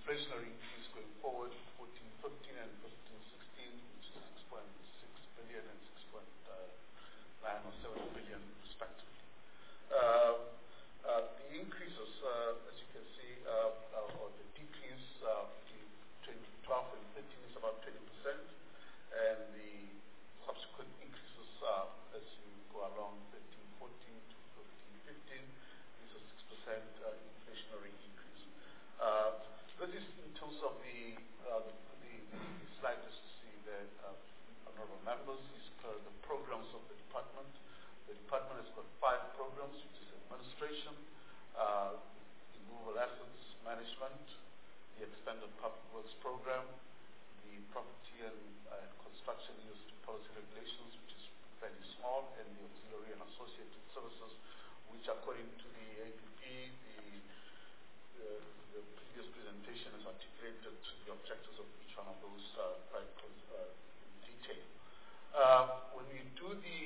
inflationary increase going forward, fourteen fifteen and fifteen sixteen, which is six point six billion and six point nine or seven billion respectively. Uh, uh, the increases, uh, as you can see, uh, uh, or the decrease uh, between twenty twelve and thirteen is about twenty percent, and the subsequent increases uh, as you go along thirteen fourteen to fifteen fifteen is a six percent uh, inflationary increase. Uh, this is in terms of the, uh, the, the, the slide as you see there, uh, honorable members, is uh, the programs of the department. The department has got five programs, which is administration, uh, removal assets management, the expanded public works program, the property and uh, construction industry policy regulations, which is fairly small, and the auxiliary and associated services, which according to the A P P, the, the, the previous presentation has articulated the objectives of each one of those uh, quite uh, in detail. Uh, when we do the,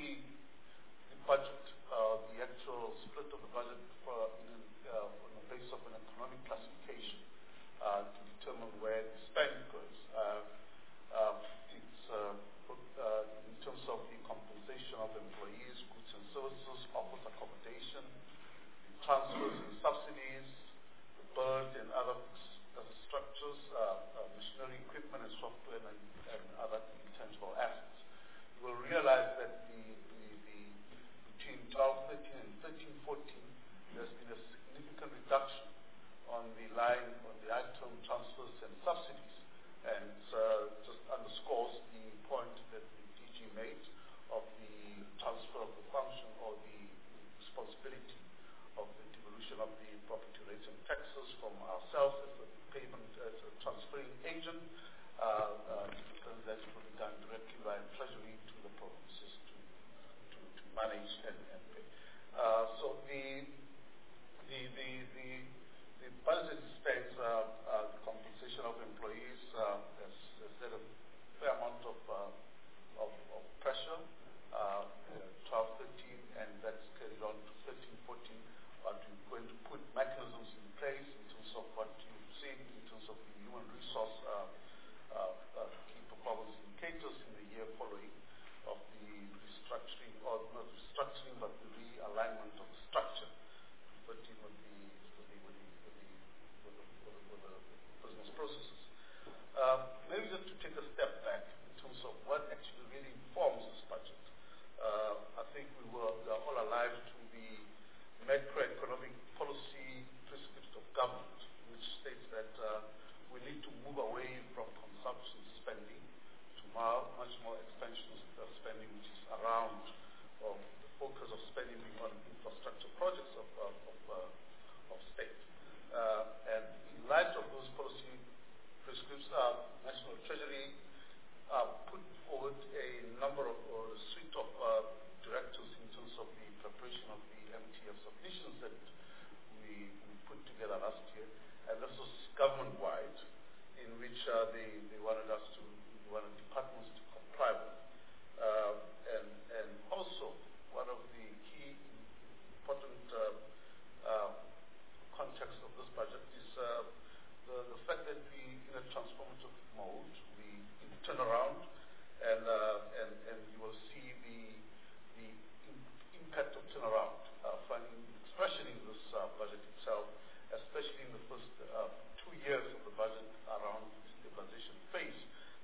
the budget, uh, the actual split of the budget for, in, uh, on the basis of an economic classification uh, to determine where the spend goes. Uh, uh, it's uh, uh, in terms of the compensation of employees, goods and services, office accommodation, the transfers and subsidies, the bird and other uh, structures, uh, uh, machinery, equipment and software and, and other intangible assets. You will realize that the, the, the between twelve thirteen and thirteen fourteen, there's been a significant reduction on the line, on the item transfers and subsidies, and uh, just underscores the point that the D G made of the transfer of the function or the responsibility of the devolution of the property rates and taxes from ourselves as a payment, as a transferring agent, uh, uh, because that will be done directly by Treasury to the provinces to, to, to manage and, and pay. Uh, so the the the the, the budget spends uh, uh, the compensation of employees uh, has, has had a fair amount of uh, of, of pressure, uh, twelve thirteen, and that's carried on to thirteen fourteen. But we're going to put mechanisms in place in terms of what you've seen in terms of the human resource uh, uh, uh, key performance indicators in the year following of the restructuring, or not restructuring, but the realignment of the structure, fitting with the with the with the with the, with the, with the, with the business processes. Uh, maybe just to take a step back in terms of what actually really informs this budget. Uh, I think we were we are all alive to the macroeconomic policy prescription of government, which states that uh, we need to move away from consumption spending to more, much more expansion of spending, which is around of the focus of spending on infrastructure projects of, of, of, uh, of state. Uh, and in light of those policy prescriptions, uh, National Treasury uh, put forward a number of, or a suite of uh, directives in terms of the preparation of the M T F submissions that we, we put together last year. And this was government-wide, in which uh, they, they wanted us to, they wanted departments to comply with. Uh, and, and also, one of the key important uh, uh, context of this budget is uh, the, the fact that we, in a transformative mode, we turn around, and, uh, and, and you will see the, the in, impact of turnaround, uh, finding expression in this uh, budget itself, especially in the first uh, two years of the budget around the stabilization phase.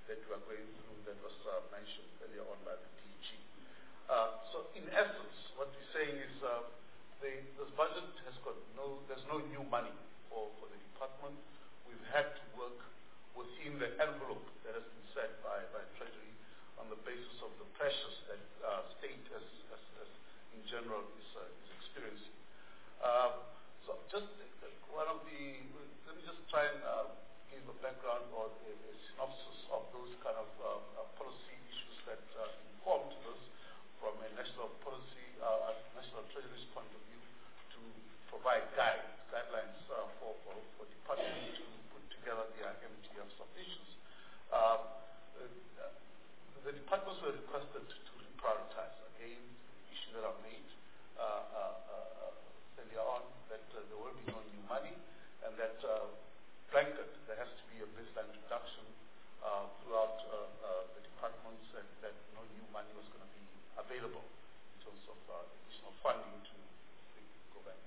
blanket, there has to be a baseline reduction uh, throughout uh, uh, the departments, and that no new money was going to be available in terms of uh, additional funding to go back.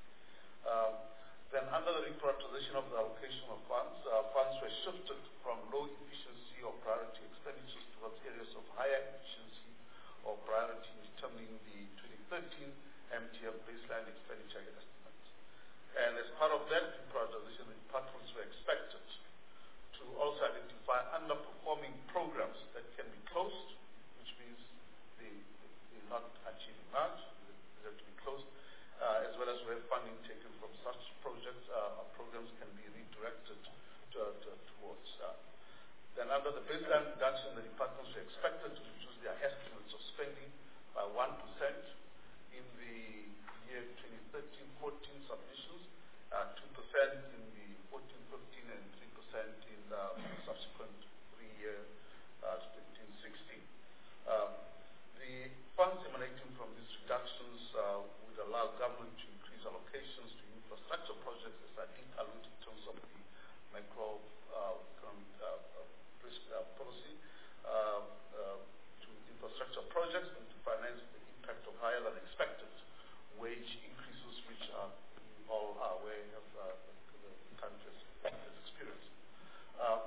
Uh, then under the reprioritization of the allocation of funds, uh, funds were shifted from low efficiency or priority expenditures towards areas of higher efficiency or priority, determining the twenty thirteen M T F baseline expenditure estimate. And as part of that reprioritization, the departments were expected to also identify underperforming programs that can be closed, which means they, they're not achieving much, they have to be closed, uh, as well as where funding taken from such projects uh, or programs can be redirected to, to, towards. Uh, then under the baseline reduction, the departments were expected to reduce their estimates of spending by one percent in the year twenty thirteen fourteen submissions, uh, two percent in the fourteen fifteen, and three percent in the subsequent three-year uh, fifteen sixteen. Um, the funds emanating from these reductions uh, would allow government to increase allocations to infrastructure projects, as I did allude in terms of the macro uh, economic uh, risk uh, policy, uh, uh, to infrastructure projects, and to finance the impact of higher than expected wage increases, which are all are aware of uh, the, the country has experienced. Um,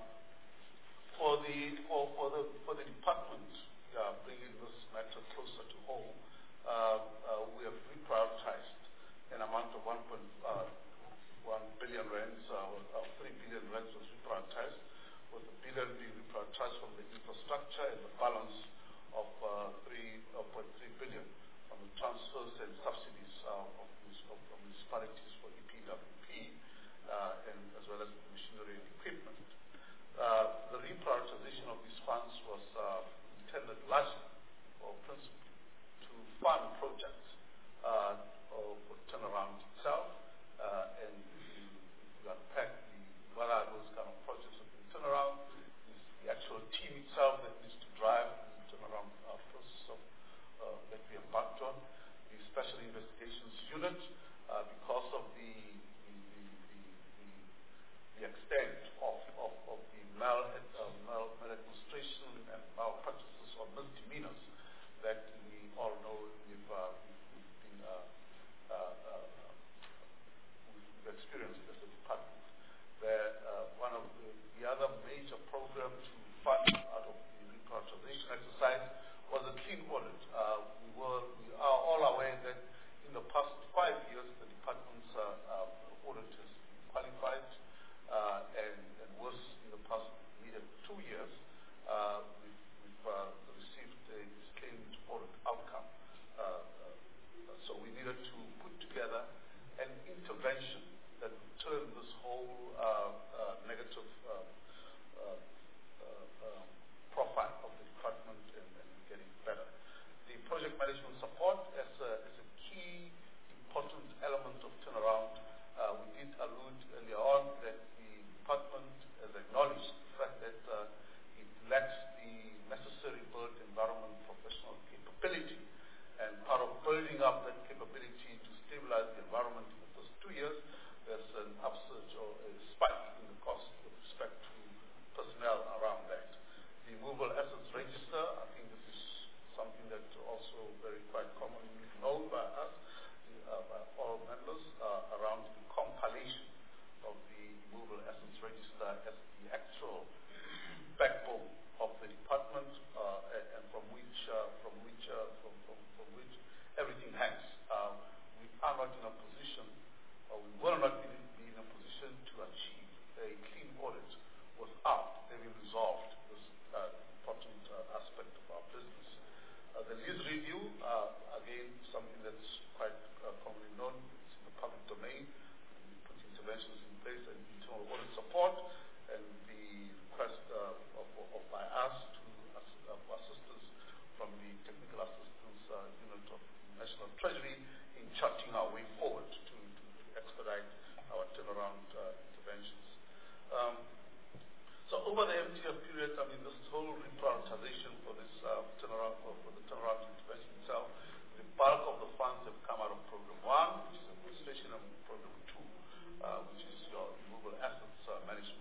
for the for, for the for the department, uh, bringing this matter closer to home, uh, uh, we have reprioritized an amount of one point one billion rands, uh, or three billion rands was reprioritized, with a billion being reprioritized from the infrastructure and the balance of uh, three point three billion from the transfers and subsidies uh, of, of, of municipalities for E P W P, uh, and as well as machinery and equipment. Uh, the reprioritization of these funds was uh, intended largely or principally to fund projects uh, or for turnaround itself, uh, and you, you unpack the, what are those kind of projects that can turn around, is the actual team itself that needs to drive the turnaround uh, process of, uh, that we embarked on, the Special Investigations Unit, uh, because of the, the, the, the, the, the extent of, of, of the mal, uh, mal, maladministration and malpractices or misdemeanors that we all know we've, uh, we've been uh, uh, uh, we've experienced as a department. Where uh, one of the, the other major programs to fund out of the reprioritization exercise was a clean audit. Uh, we were we are all aware that in the past five years the department's uh, uh, audit has been qualified, uh, and, and worse in the past immediate two years uh, we've, we've uh, received a disclaimed audit outcome. Uh, uh, so we needed to put together an intervention that would turn this whole uh, uh, negative uh, uh, uh, uh, profile of the department and, and getting better. The project management support as a, as a key important element of turnaround. Uh, we did allude earlier on that the department has acknowledged the fact that uh, it lacks the necessary built environment professional capability, and part of building up that capability to stabilize the environment in the first two years, there's an upsurge or a spike in the cost with respect to personnel around that. The movable assets register, I think this is something that also very quite commonly known by us, uh, by all members, uh, around the compilation of the movable assets register as the actual backbone of the department, uh, and, and from which, uh, from which, uh, from, from, from which everything hangs. Uh, we are not in a position, or we will not be, be in a position to achieve a clean audit without having resolved this uh, important uh, aspect of our business. Uh, the lease review, uh, again, something that's quite uh, commonly known, it's in the public domain. We put interventions in place and internal audit support, and the request uh, of, of by us to uh, assistance from the technical assistance uh, unit of the National Treasury in charting our way forward to, to expedite our turnaround uh, interventions. Um, so over the M T F period, I mean, this whole reprioritization for this uh, turnaround, for, for the turnaround intervention itself, the bulk of the funds have come out of Program One, which is administration, and Program Two, uh, which is your movable assets uh, management.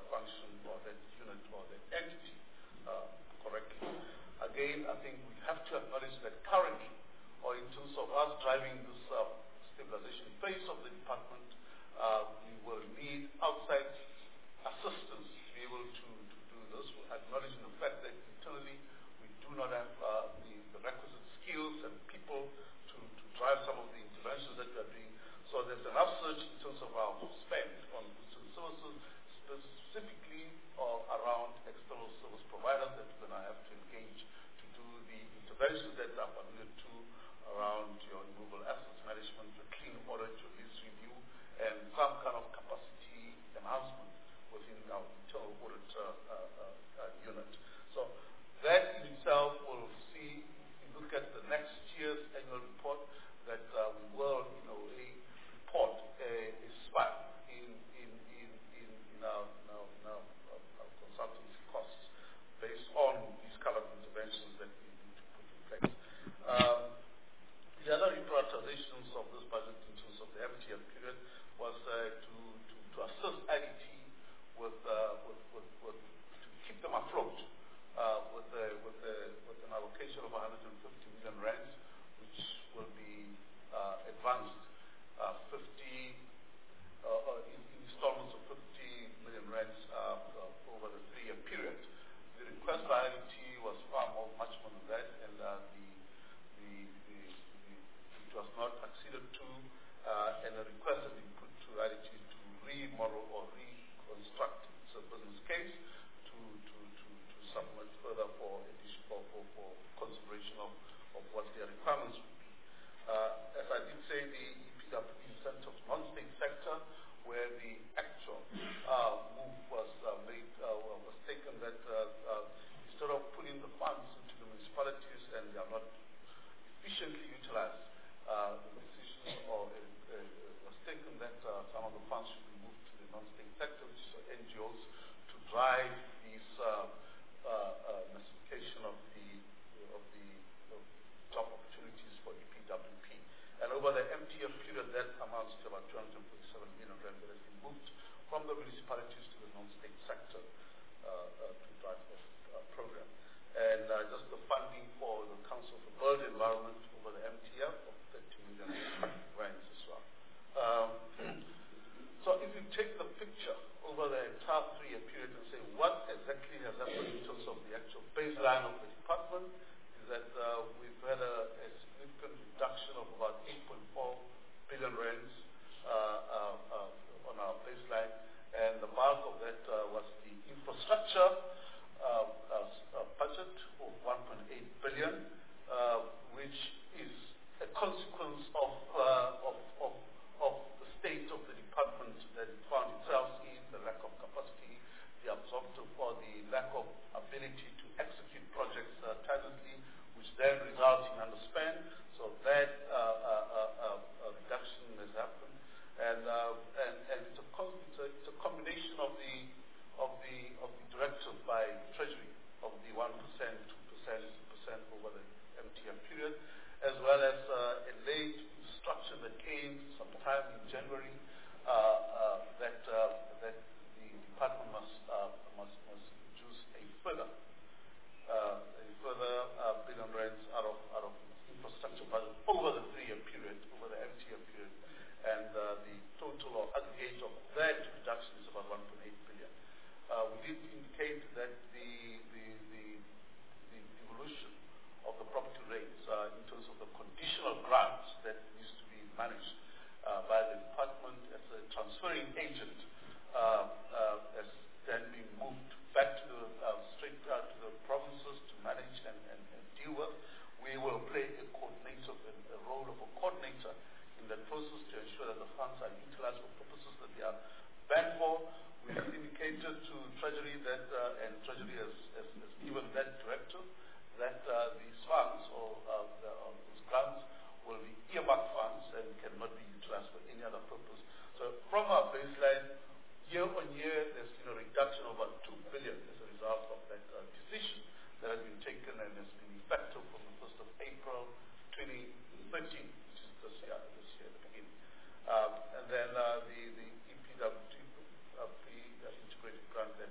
function or that unit or that entity uh, correctly. Again, I think we have to acknowledge that currently, or in terms of us driving this uh, stabilization phase of the department, uh, we will need outside assistance to be able to, to do this, acknowledging the fact that internally we do not have uh, the, the requisite skills and people to, to drive some of the interventions that we are doing. So there's an upsurge in terms of our spend on goods and services, specifically uh, around external service providers that we're going to have to engage to do the interventions that are alluded to around your removal assets management, your clean audit, your lease review, and some kind of capacity enhancement within our internal audit uh, uh, uh, unit. So that in itself will see, if you look at the next year's annual report, that uh, we will, you know, a report a, a spike in in in in, in our, in our, in our, our consultancy costs based on these kind of interventions that we need to put in place. Um, the other reprioritizations of this budget in terms of the M T F period was uh, to, to to assist I D T with uh, with, with with to keep them afloat uh, with uh, with uh, with an allocation of one hundred fifty million rands, which will be uh, advanced uh, fifty uh, in, in installments of fifty million rands uh, uh, over the three-year period. The request by I D T was far more, much more than that, and uh, the, the, the, the it was not acceded to, uh, and a request has been put to I D T to remodel or reconstruct its business case to to to, to submit further for addition for, for, for consideration of, of what their requirements would be. Uh, as I did say, the E P W P incentives non-state sector, where the actual uh, move was uh, made, uh, was taken that uh, uh, instead of putting the funds into the municipalities and they are not efficiently utilized, uh, the decision or uh, uh, was taken that uh, some of the funds should be moved to the non-state sector, which is N G Os, to drive these uh, uh, uh, massification of the of the of job opportunities for E P W P. And over the M T F period, that amounts to about two hundred forty-seven million rand that has been moved from the municipalities to the non-state sector uh, uh, to drive the uh, program. And uh, just the funding for the Council for Built Environment over the M T F of thirty million rands as well. Um, so if you take the picture over the entire three-year period and say what exactly has happened in terms of the actual baseline of the department, is that uh, we've had a, a significant reduction of about eight point four billion rands uh, uh, uh, on our baseline, and the bulk of that uh, was the infrastructure uh, uh, uh, budget of one point eight billion, uh, which is a consequence of, uh, of, of, of the state of the department that it found itself in, the lack of capacity, the absorptive or the lack of ability to execute projects uh, tirelessly, which then results in underspend. So that uh, uh, uh, uh, reduction has happened, and uh, and, and it's, a con- it's, a, it's a combination of the of the of the directive by Treasury of the one percent, two percent, two percent over the M T M period, as well as uh, a late instruction that came sometime in January uh, uh, that uh, that the department must uh, must must introduce a further uh, a further uh, billion rands out of out of infrastructure budget over the three-year period, over the M T M period, and uh, the total or aggregate of that reduction is about one point eight billion. Uh, we did indicate that the the, the the evolution of the property rates uh, in terms of the conditional grants that needs to be managed uh, by the department as a transferring agent uh, uh, has then been moved back to the uh, straight uh, to the provinces to manage and, and, and deal with. We will play a coordinator, a, a role of a coordinator in that process to ensure that the funds are utilized for purposes that they are banned for. We have indicated to Treasury that, uh, and Treasury has, has, has given that directive, that uh, these funds or uh, the, uh, those grants will be earmarked funds and cannot be utilized for any other purpose. So from our baseline, year on year, there's been a reduction of about two billion as a result of that uh, decision that has been taken and has been effective from the first of April twenty thirteen, which is this year, this year at the beginning. Um, and then uh, the, the E P W P uh, integrated grant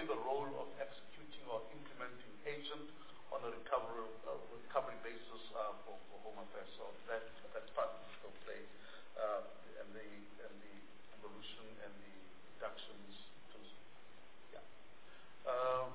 play the role of executing or implementing agent on a recovery, uh, recovery basis uh, for, for Home Affairs. So that, that part will play uh, and, the, and the evolution and the reductions. To, yeah. Um,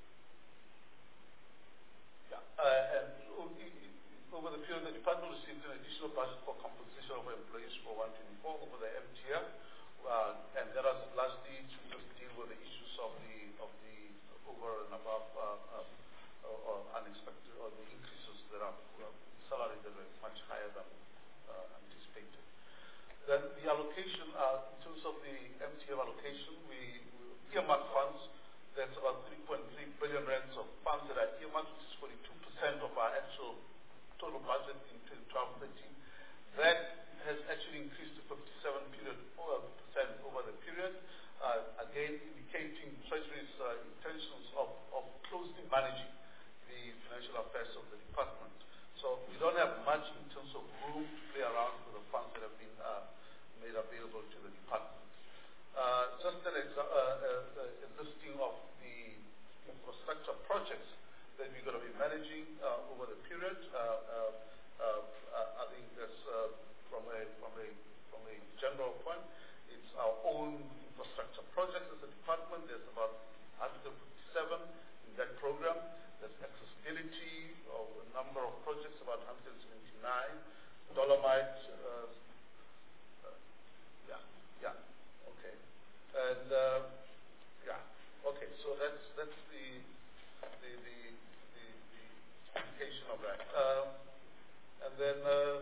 yeah. Uh, and over the period, the department received an additional budget for compensation of employees for one twenty-four over the M T F, uh, and that was largely to just deal with the issues of the of the over and above uh, uh, or, or unexpected or the increases that are uh, salary that were much higher than uh, anticipated. Then the allocation, uh, in terms of the M T F allocation, we, we earmarked funds. That's about three point three billion rands of funds that are earmarked, which is forty-two percent of our actual total budget in twenty twelve thirteen. That has actually increased to fifty-seven percent over the period, uh, again indicating Treasury's uh, intentions of, of closely managing the financial affairs of the department. So we don't have much in terms of room to play around with the funds that have been uh, made available to the department. Uh, just an exa- uh, uh, a listing of the infrastructure projects that we're going to be managing uh, over the period. Uh, uh, uh, I think that's uh, from a from a from a general point, it's our own infrastructure projects as a department. There's about one hundred fifty-seven in that program. There's accessibility of a number of projects, about one hundred seventy-nine. Dolomite, uh, uh, yeah, yeah, okay, and uh, yeah, okay. So that's that's the the the indication of that. Um, and then uh,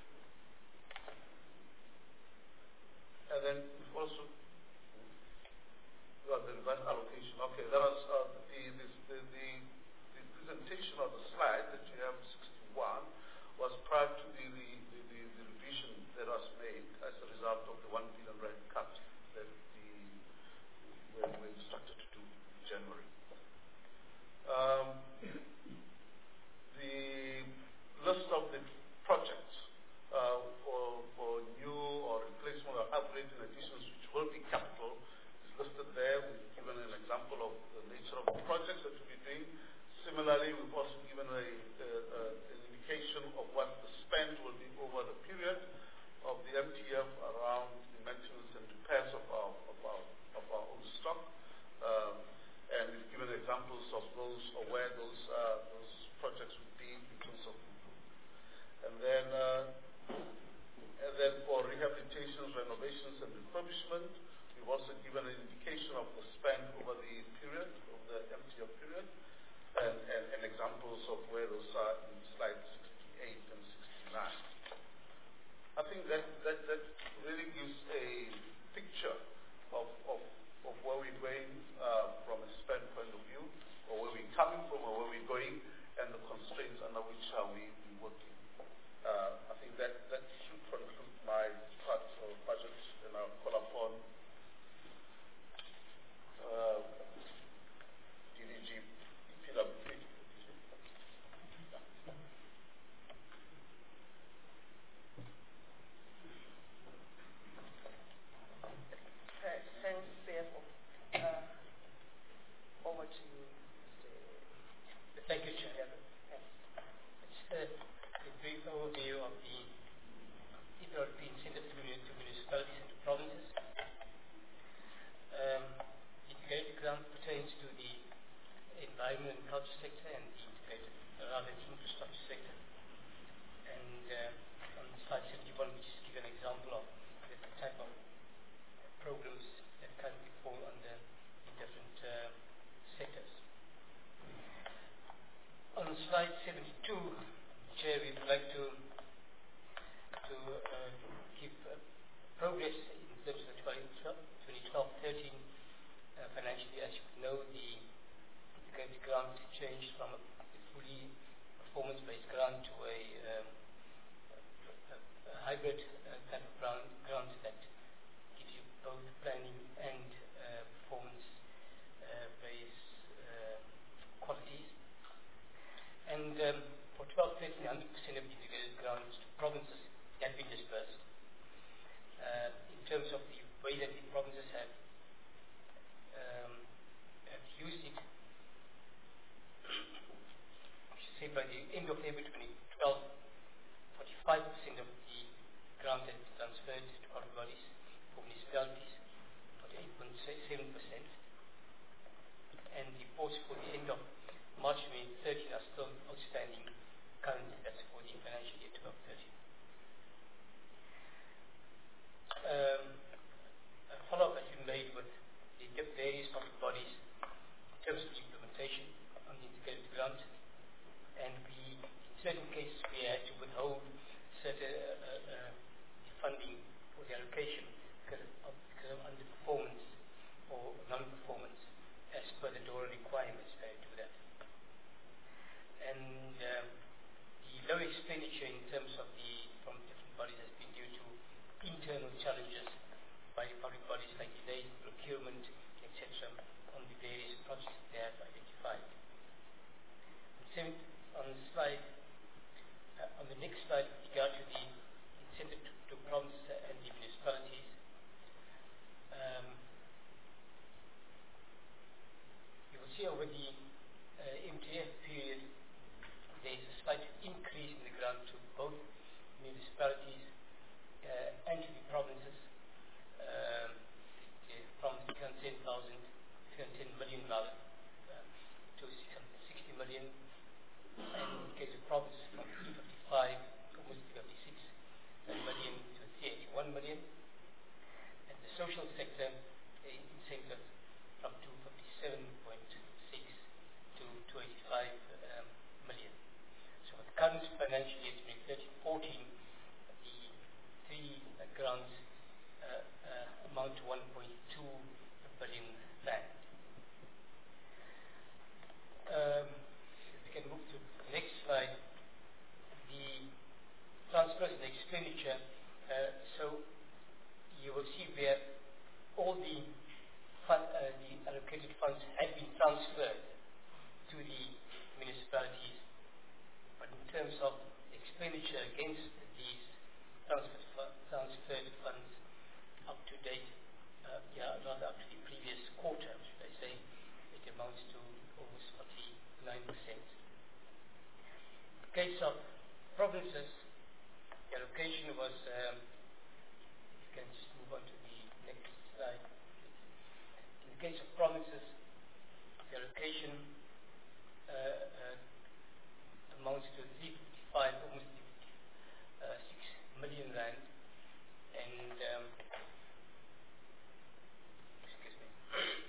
and then also well, the revised allocation. Okay, that was uh, the, this, the the the presentation of the slide that you have sixty-one was prior to the the, the, the, the revision that was made as a result of the one billion rand cut that the we were instructed to do in January. Um, The list of the projects uh, for, for new or replacement or upgrade and additions which will be capital is listed there. We've given an example of the nature of the projects that we'll be doing. Similarly, we've also given a, a, a, an indication of what the spend will be over the period of the M T F around the maintenance and repairs of our, of our, of our own stock. Um, and we've given examples of those or where those, uh, those projects would be in terms of improvement. And then, uh, and then for rehabilitations, renovations, and refurbishment, we've also given an indication of the spend over the period, of the M T F period, and, and, and examples of where those are in slides sixty-eight and sixty-nine. I think that, that, that really gives a picture of, of, of where we're going uh, from a spend point of view, or where we're coming from, or where we're going, and the constraints under which are we working. Uh, I think that, that should conclude my part of budget, and I'll call upon uh, D D G, P W P. Thanks, C F O. Uh, over to you, Mister Thank you, Chair. It's a, a brief overview of the P W P incentives to municipalities and to provinces. Um, the integrated grant pertains to the environment and culture sector and the integrated rather than infrastructure sector. And uh, on slide seventy-one, we just give an example of the type of programs that currently fall under the different uh, sectors. On slide seventy-two, Chair, we would like to to uh, keep uh, progress in terms of the twenty twelve thirteen uh, financially. As you know, the integrated grant changed from a fully performance-based grant to a, um, a, a hybrid uh, type of grant, grant that gives you both planning and uh, performance-based uh, qualities. And um, for twelve thirteen, one hundred percent of the integrated grants to provinces have been dispersed. Uh, in terms of the way that the provinces have, um, have used say by the end of April twenty twelve, forty-five percent of the grant had been transferred to public bodies for municipalities, forty-eight point seven percent. And the reports for the end of March twenty thirteen are still outstanding currently. That's for the financial year twelve thirteen. Um, a follow-up has been made with the various public bodies in terms of the implementation on the integrated grant, and we, in certain cases, we had to withhold certain uh, uh, funding for the allocation because of, because of underperformance or non-performance as per the DORA requirements. We had to do that. And um, the low expenditure in terms of the from different bodies has been due to internal challenges by public bodies like delays in procurement, et cetera, on the various projects they have identified. And same on the slide, uh, on the next slide, with regard to the incentive to, to provinces and the municipalities, um, you will see over the uh, M T F period, there is a slight increase in the grant to both municipalities uh, and to the provinces, um, from six hundred ten thousand, six hundred ten million rather, uh, to six hundred sixty million, and in the case of provinces from three hundred fifty-five, almost three hundred fifty-six million to three hundred eighty-one million, and the social sector uh, incentive from two hundred fifty-seven point six to two hundred eighty-five um, million. So for the current financial year twenty thirteen fourteen, the three uh, grants uh, uh, amount to one point two billion rand. Um, if we can move to the next slide, the transfers and expenditure. Uh, so you will see where all the fund, uh, the allocated funds have been transferred to the municipalities, but in terms of expenditure against these transferred, fu transferred funds up to date, uh, yeah, rather up to the previous quarter, should I say, it amounts to almost forty-nine percent. In the case of provinces, the allocation was, um, you can just move on to the next slide. In the case of provinces, the allocation uh, uh, amounts to three hundred fifty-five, almost uh, six million rand, and um, excuse me.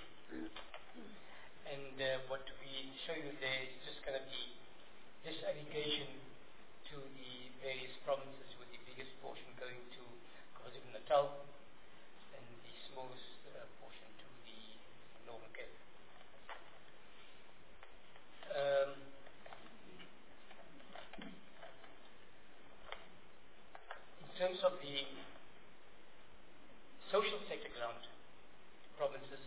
And uh, what we show you there is just going to be this allocation to the various provinces, with the biggest portion going to KwaZulu-Natal and the smallest uh, portion to the Northern Cape. Um, in terms of the social sector grant to provinces,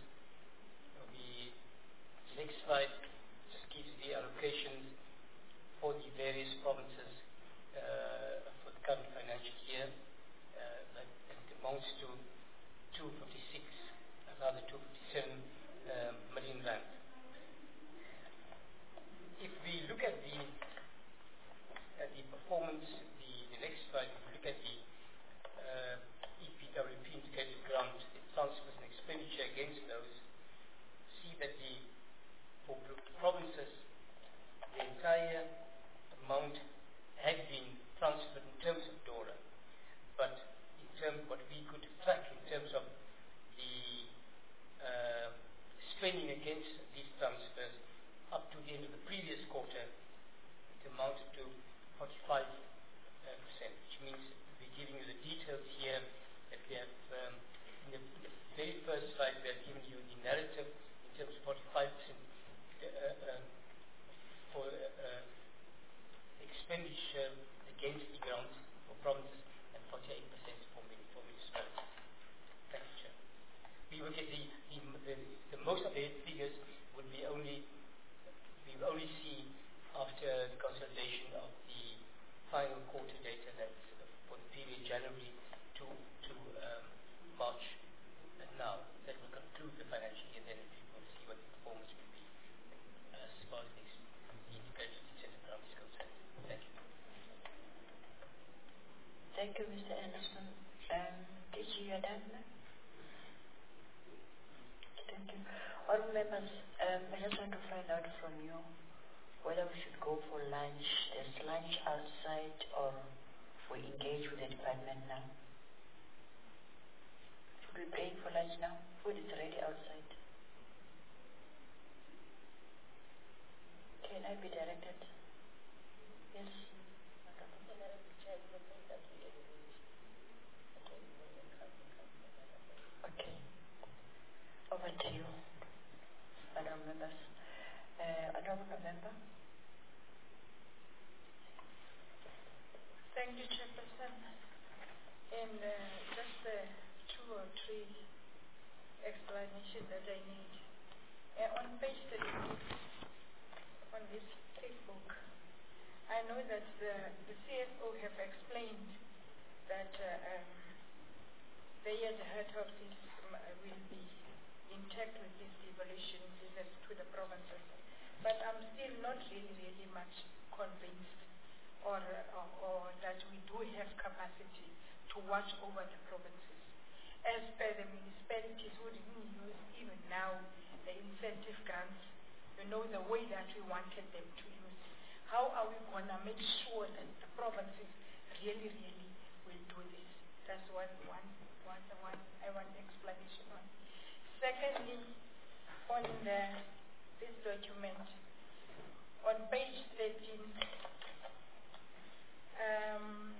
the next slide just gives the allocations for the various provinces uh, for the current financial year. Uh, that it amounts to two hundred fifty-six, another two hundred fifty-seven uh, million rand. If we look at the at the performance, the, the next slide, if we look at the uh, E P W P integrated grant, the transfers and expenditure against those, see that the for provinces, the entire amount had been transferred in terms of DORA, but in terms what we could track in terms of the uh, spending against these transfers up to the end of the previous quarter, it amounted to forty-five percent, which means we're giving you the details here that we have um, in, the, in the very first slide we have given you the narrative in terms of forty-five percent uh, uh, for uh, expenditure against the grants for provinces and forty-eight percent for, for municipalities. Thank you, Chair. We will get the, the, the, the most of the figures would be only, we will only see after the consolidation of the final quarter data that's for the period January to, to um, March. And now that will conclude the financial year, then we will see what the performance you, Mister Anderson. Um, did you hear that? Thank you. All members, um, I just want to find out from you whether we should go for lunch. There's lunch outside, or we engage with the department now. Should we pay for lunch now? Food is ready outside. Can I be directed? Yes. Okay. Over to you, Madam Members. Uh, Honourable Member. Thank you, Chairperson. And uh, just uh, two or three explanations that I need. Uh, on page thirty-six, on this Facebook, I know that the, the C F O have explained that uh, um, they had heard of this um, will be intact with this devolution business to the provinces. But I'm still not really, really much convinced or, or, or that we do have capacity to watch over the provinces. As per the municipalities who didn't use even now the incentive grants, you know, the way that we wanted them to use. How are we going to make sure that the provinces really, really will do this? That's one, one, one, one I want explanation on. Secondly, on the, this document, on page thirteen, um,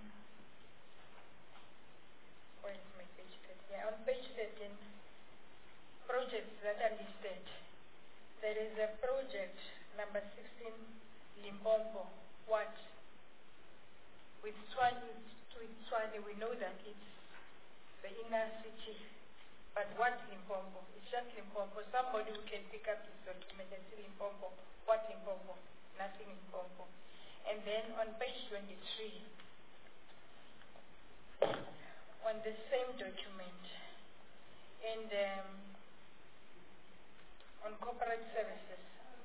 where is my page thirteen? Yeah, on page thirteen, projects that are listed. There is a project, number sixteen, Limpopo, what? With Swani, with Swani, we know that it's the inner city. But what Limpopo? It's just Limpopo. Somebody who can pick up this document and see Limpopo. What Limpopo? Nothing Limpopo. And then on page twenty-three, on the same document, and um, on corporate services,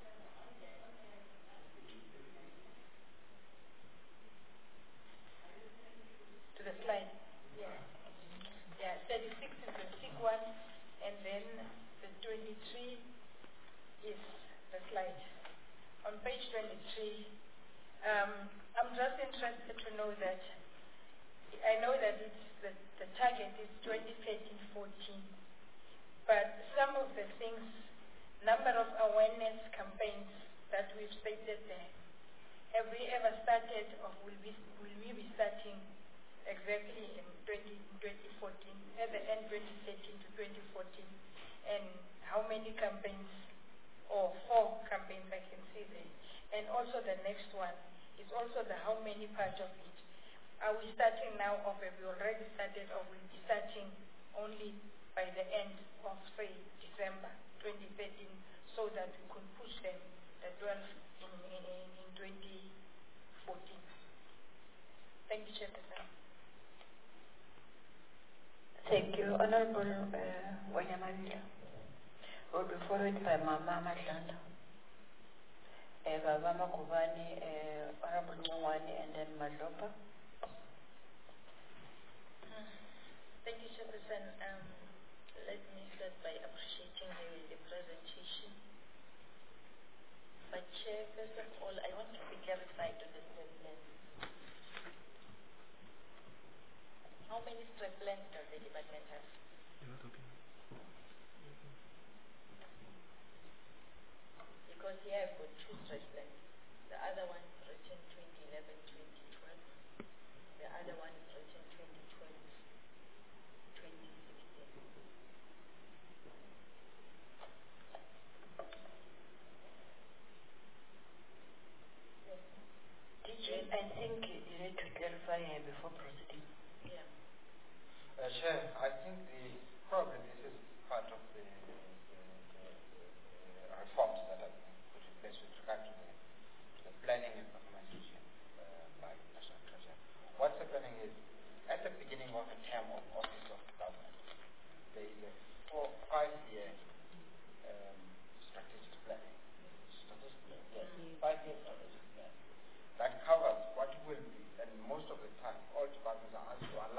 to the slide. Yeah. Yeah, thirty-six is the thick one, and then the twenty-three is the slide. On page twenty-three, um, I'm just interested to know that, I know that it's the, the target is twenty thirteen fourteen, but some of the things, number of awareness campaigns that we've stated there, have we ever started, or will we, will we be starting exactly in twenty fourteen, at the end twenty thirteen to twenty fourteen, and how many campaigns, or four campaigns I can see there. And also the next one is also the how many part of it. Are we starting now, or have we already started, or will be starting only by the end of, say, December twenty thirteen, so that we could push them the twelve in, in, in twenty fourteen? Thank you, Chairperson. Thank you, Honorable uh, Wanyamanda. Will be followed by Mama Madlanda, uh, Baba Makubani, uh, Honorable Mwani, and then Madlopa. Thank you, Chairperson. Um, let me start by appreciating the, the presentation. But Chair, first of all, I want to be clarified on the step plan. How many step plans does the department have? Because here I've got two step plans. The other one is written twenty eleven twenty twelve. The other one is written twenty twelve twenty sixteen. Yes. Did you, I think you need to clarify here before proceeding. Yeah. Uh, Chair, I think the probably this is part of the, the, the, the reforms that have been put in place with regard to the, to the planning and performance regime uh, by the National Treasury. What's happening is, at the beginning of a term of office of the government, there is a four, five-year um, strategic planning. Strategic plan, yes, five-year strategic plan that covers what will be, and most of the time, all departments are asked to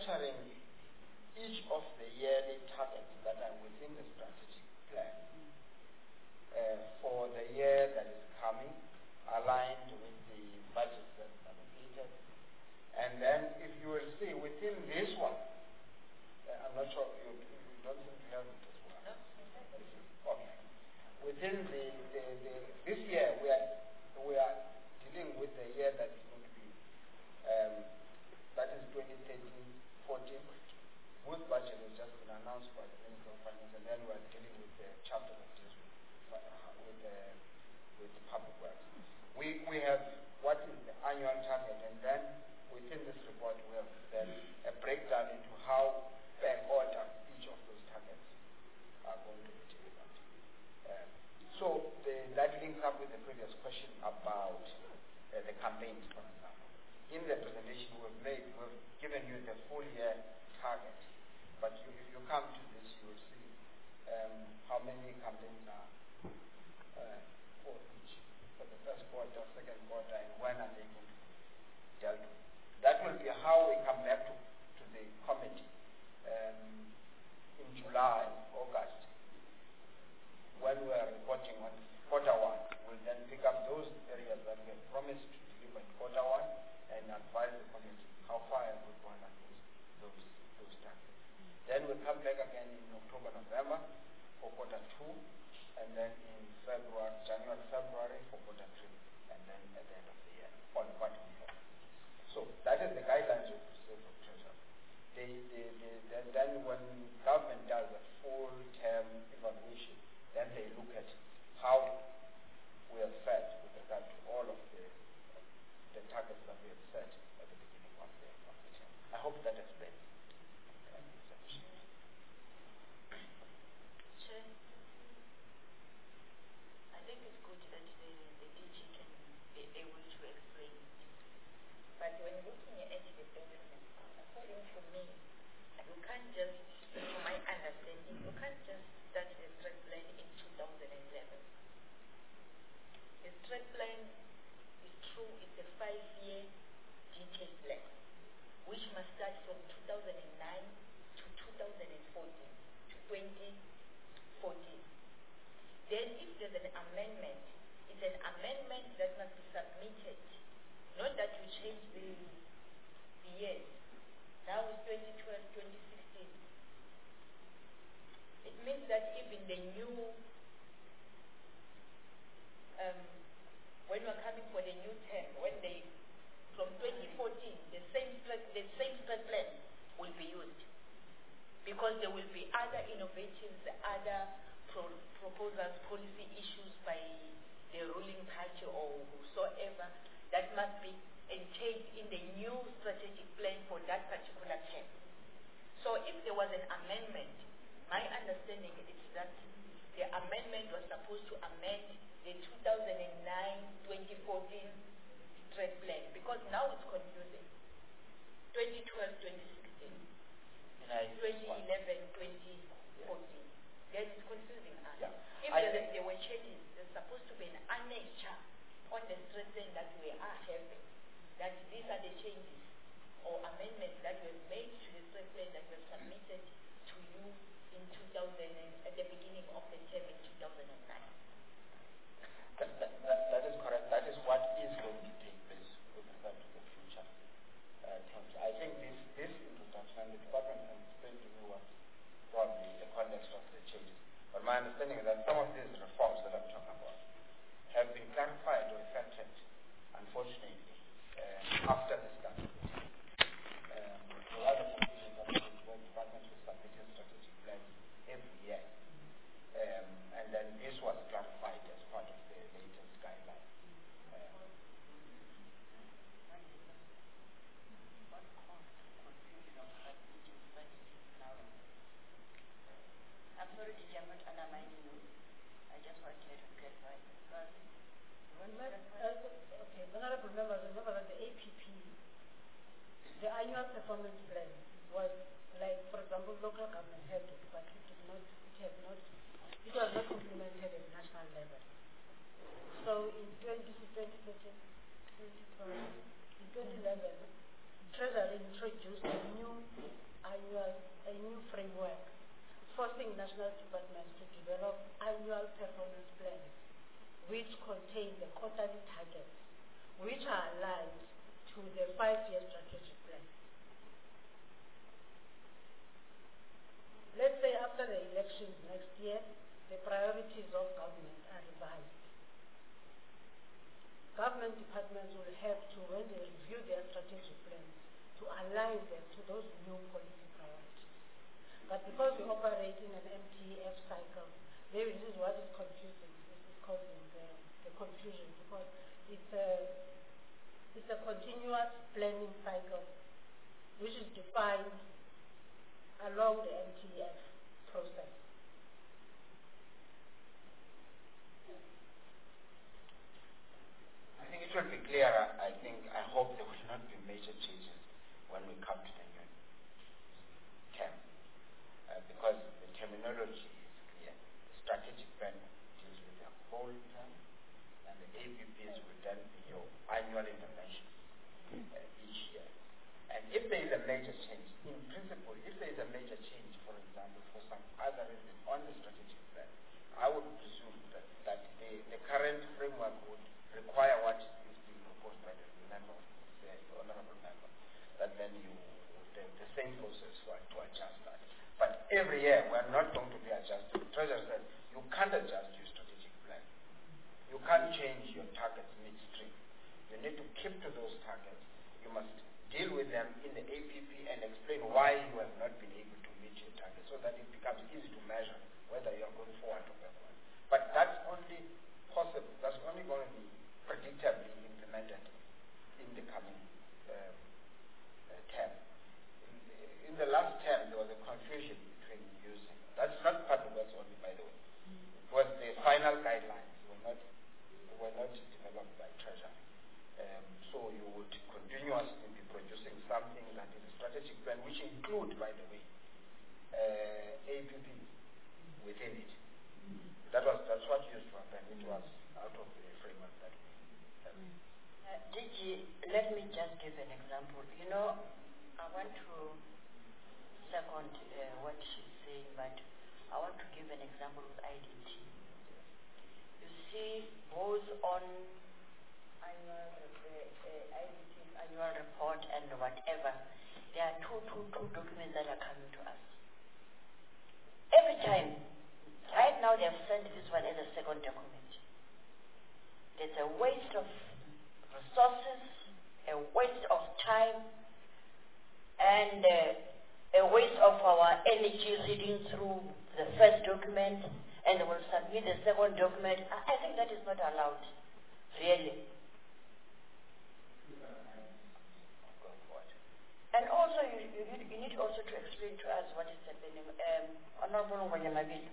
capturing each of the yearly targets that are within the strategic plan uh, for the year that is coming, aligned with the budget that's allocated. And then if you will see within this one, uh, I'm not sure, you, you don't seem to have it as well. Okay. Within the, the, the, this year, we are, we are dealing with the year that is going to be, um, that is twenty thirteen fourteen, whose budget has just been announced by the Minister of Finance, and then we are dealing with the chapter that deals with, uh, with, uh, with the public works. We, we have what is the annual target, and then within this report we have then a breakdown into how per quarter each of those targets are going to be delivered. Um, so the, that links up with the previous question about uh, the campaigns, for example. In the presentation we've made, we've given you the full year target, but you, if you come to this, you will see um, how many campaigns are uh, for each, for the first quarter, second quarter, and when are they going to be dealt with. That will be how we come back to, to the committee um, in July, August, when we are reporting on quarter one. We'll then pick up those areas that we have promised to deliver in quarter one and advise the committee how far have we gone on those, those, those targets. Then we'll come back again in October, November for quarter two, and then in February, January, February for quarter three, and then at the end of the year on quarter four. So that is the guidelines of the State of Treasury. They, they, they, then, then when government does a full term evaluation, then they look at how we have fared with regard to all of the, the targets that we have set at the beginning of the, of the term. I hope that explains. Chair, I think it's good that the, the D G can be able to explain. But when looking at the document, according to me, you can't just, to my understanding, you can't just start the strat plan in two thousand eleven. The strat plan is true, it's a five-year detailed plan, which must start from two thousand nine to two thousand fourteen, to twenty fourteen. Then if there's an amendment, it's an amendment that must be submitted. Not that you change the, the years. Now it's twenty twelve, twenty sixteen. It means that even the new, um, when we're coming for the new term, when they, from twenty fourteen, the same strat, the same strat plan will be used. Because there will be other innovatives, other pro proposals, policy issues by the ruling party or whosoever that must be entailed in the new strategic plan for that particular term. So if there was an amendment, my understanding is that the amendment was supposed to amend the two thousand nine to twenty fourteen strat plan, because now it's confusing. twenty twelve, twenty sixteen, twenty eleven, twenty fourteen. Then it's confusing us. Yeah. If there, there were changes, there's supposed to be an annexure on the strat plan that we are having, that these are the changes or amendments that were made to the strat plan that were submitted to you in two thousand, at the beginning of the term in two thousand nine. That, that, that, that is correct. That is what is going to take place with regard to the future uh, terms. I think this, this introduction, and the department can explain to me what probably the context of the changes. But my understanding is that some of these reforms that I'm talking about have been clarified or effected, unfortunately, uh, after the start of the term. Um, there are the conditions that the department will submit a strategic plan every year. Um, and then this was clarified as part of the latest guideline. Um, I'm sorry, teacher, I'm not undermining you. I just wanted to clarify. Okay, honorable members, remember that the A P P, the annual performance plan was like, for example, local government had it, but it did not, it had not, it was not implemented at national level. So in twenty thirteen, in twenty eleven, Treasury introduced a new prompting national departments to develop annual performance plans which contain the quarterly targets, which are aligned to the five-year strategic plan. Let's say after the elections next year, the priorities of government are revised. Government departments will have to, when they review their strategic plans, to align them to those new policy priorities. But because we operate in an M T F cycle, maybe this is what is confusing. This is causing the, the confusion because it's a, it's a continuous planning cycle which is defined along the M T F process. I think it will be clearer. I think, I hope there will not be major changes when we come to the new term. Uh, because the terminology is clear. The strategic plan deals with the whole term, and the A P Ps will then be your annual intervention uh, each year. And if there is a major change, in principle, if there is a major change, for example, for some other reason on the strategic plan, I would presume that, that the, the current framework would require what is being proposed by the member, the honorable member, that then you, the, the same process for, to adjust that. But every year, we're not going to be adjusting. The Treasurer said, you can't adjust your strategic plan. You can't change your targets midstream. You need to keep to those targets. You must deal with them in the A P P and explain why you have not been able to meet your targets so that it becomes easy to measure whether you are going forward or backward. But that's only possible, that's only going to be predictably implemented in the coming um, uh, term. In the, in the last term, there was a confusion between using, that's not part of what's only, by the way, was the final guidelines were not, were not developed by Treasury. Um, so you would continuously be producing something that is a strategic plan, which include, by the way, uh, A P P within it. That was, that's what used to happen. It was out of the framework that we have. Uh, D G, let me just give an example. You know, I want to second uh, what she's saying, but I want to give an example with I D T. You see, both on annual, uh, uh, I D T's annual report and whatever, there are two, two, two documents that are coming to us. Every time, right now they have sent this one as a second document. It's a waste of resources, a waste of time, and uh, a waste of our energy reading through the first document, and they will submit the second document. I, I think that is not allowed, really. And also, you, you, you need also to explain to us what is happening. Um, Honorable Wanyamabili.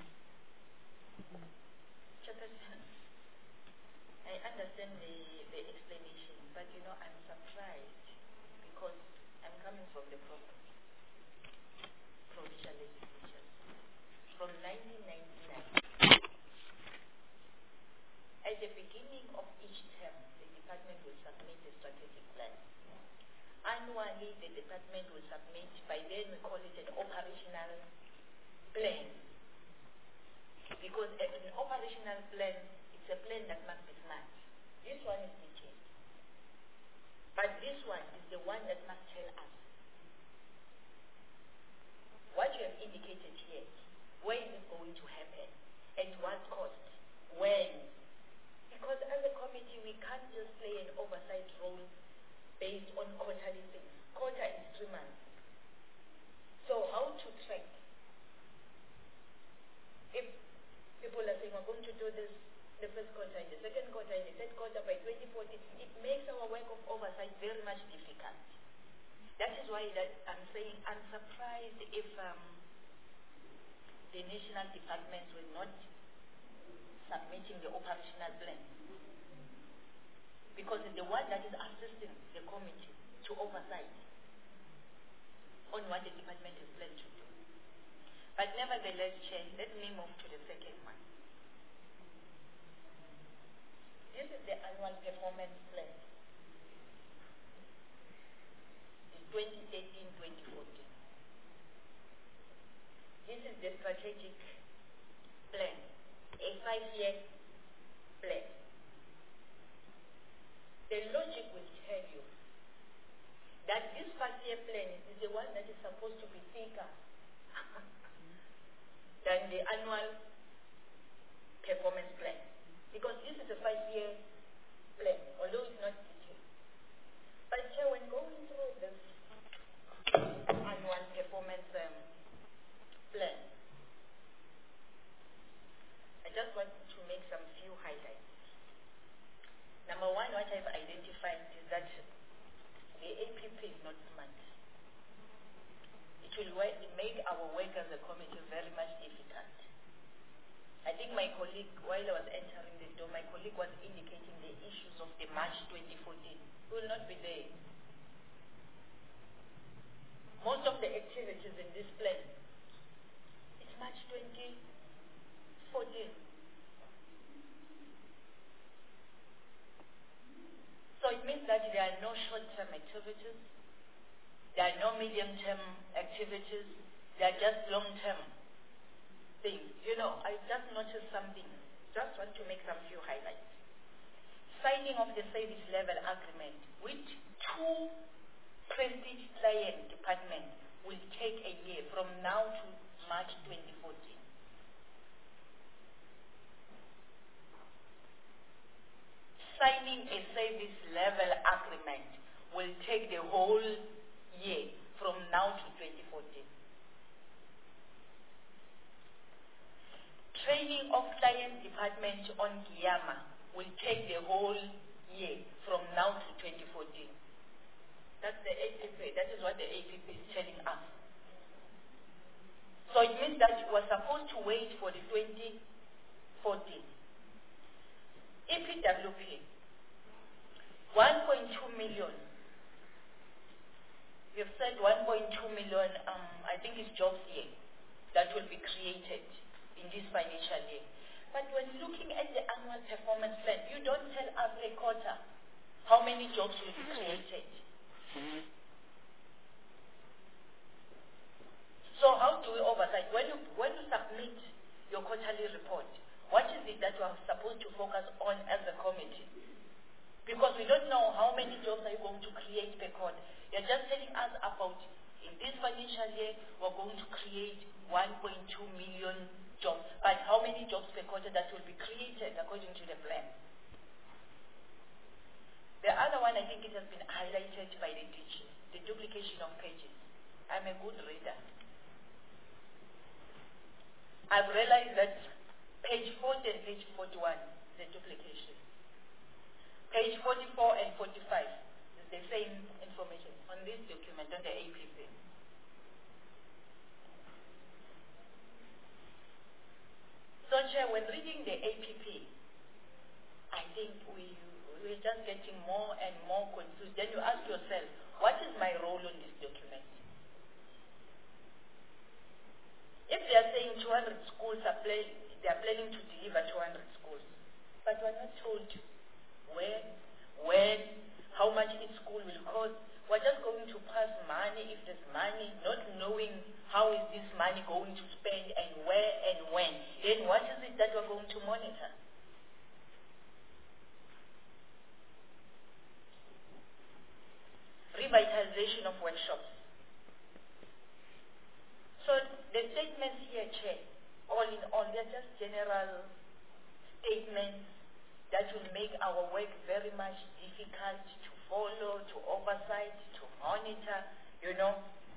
Chairperson, I understand the, the explanation, but you know, I'm surprised because I'm coming from the pro- provincial legislation. From nineteen ninety-nine, at the beginning of each term, the department will submit a strategic plan. Annually, the department will submit, by then we call it an operational plan. Because an operational plan, it's a plan that must be smart. This one is detailed. But this one is the one that must tell us what you have indicated here. Where is it going to happen? At what cost? When? Because as a committee, we can't just play an oversight role based on quarterly things. Quarter is three months. So how to track? If people are saying we're going to do this the first quarter, in the second quarter, in the third quarter by twenty fourteen, it makes our work of oversight very much difficult. That is why that I'm saying I'm surprised if um, the national departments were not submitting the operational plan. Because it's the one that is assisting the committee to oversight on what the department is planned to do. But nevertheless, Chair, let me move to the second one. This is the annual performance plan. It's twenty thirteen twenty fourteen. This is the strategic one that is supposed to be thicker than the annual performance plan. Because this is a five-year plan, although it's not detailed. But Chair, when going through this annual performance um, plan, I just want to make some few highlights. Number one, what I've identified is that the A P P is not smart. It will work, make our work as a committee very much difficult. I think my colleague, while I was entering the door, my colleague was indicating the issues of the March twenty fourteen. We will not be there. Most of the activities in this plan, it's March twenty fourteen. So it means that there are no short-term activities, there are no medium-term activities, there are just long-term things. You know, I just noticed something, just want to make some few highlights. Signing of the service level agreement with two prestige client departments will take a year from now to March twenty fourteen. Signing a service level agreement will take the whole year from now to twenty fourteen. Training of client department on Giyama will take the whole year from now to twenty fourteen. That's the A P P. That is what the A P P is telling us. So it means that we're supposed to wait for the twenty fourteen. E P W P, one point two million. We've said one point two million, um, I think it's jobs here that will be created in this financial year. But when looking at the annual performance plan, you don't tell us a quarter how many jobs will be created. Mm-hmm. So how do we oversight? When you, when you submit your quarterly report, what is it that you are supposed to focus on as a committee? Because we don't know how many jobs are you going to create per quarter. You're just telling us about, in this financial year, we're going to create one point two million jobs. But how many jobs per quarter that will be created according to the plan? The other one, I think it has been highlighted by the teachers, the duplication of pages. I'm a good reader. I've realized that page forty and page forty-one, the duplication. Page forty-four and forty-five is the same information on this document, on the A P P. So, Chair, when reading the A P P, I think we, we're just getting more and more confused. Then you ask yourself, what is my role on this document? If they are saying two hundred schools are play, they are planning to deliver two hundred schools, but we're not told where, when, how much each school will cost. We're just going to pass money if there's money, not knowing how is this money going to spend and where and when. Then what is it that we're going to monitor? Revitalization of workshops. So the statements here, Chair, all in all, they're just general statements that will make our work very much difficult to follow, to oversight, to monitor, you know.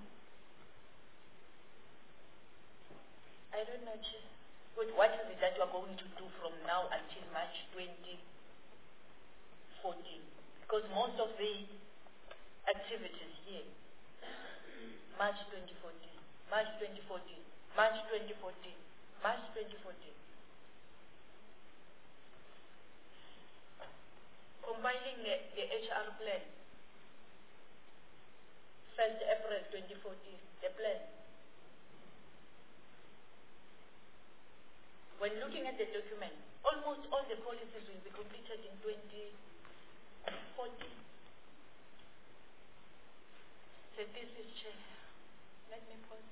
I don't know, Chair. But what is it that we're going to do from now until March twenty fourteen? Because most of the activities here, March twenty fourteen, March twenty fourteen, March twenty fourteen, March twenty fourteen. Compiling the, the H R plan, first April twenty fourteen, the plan. When looking at the document, almost all the policies will be completed in twenty fourteen. So this is Chair. Let me pause.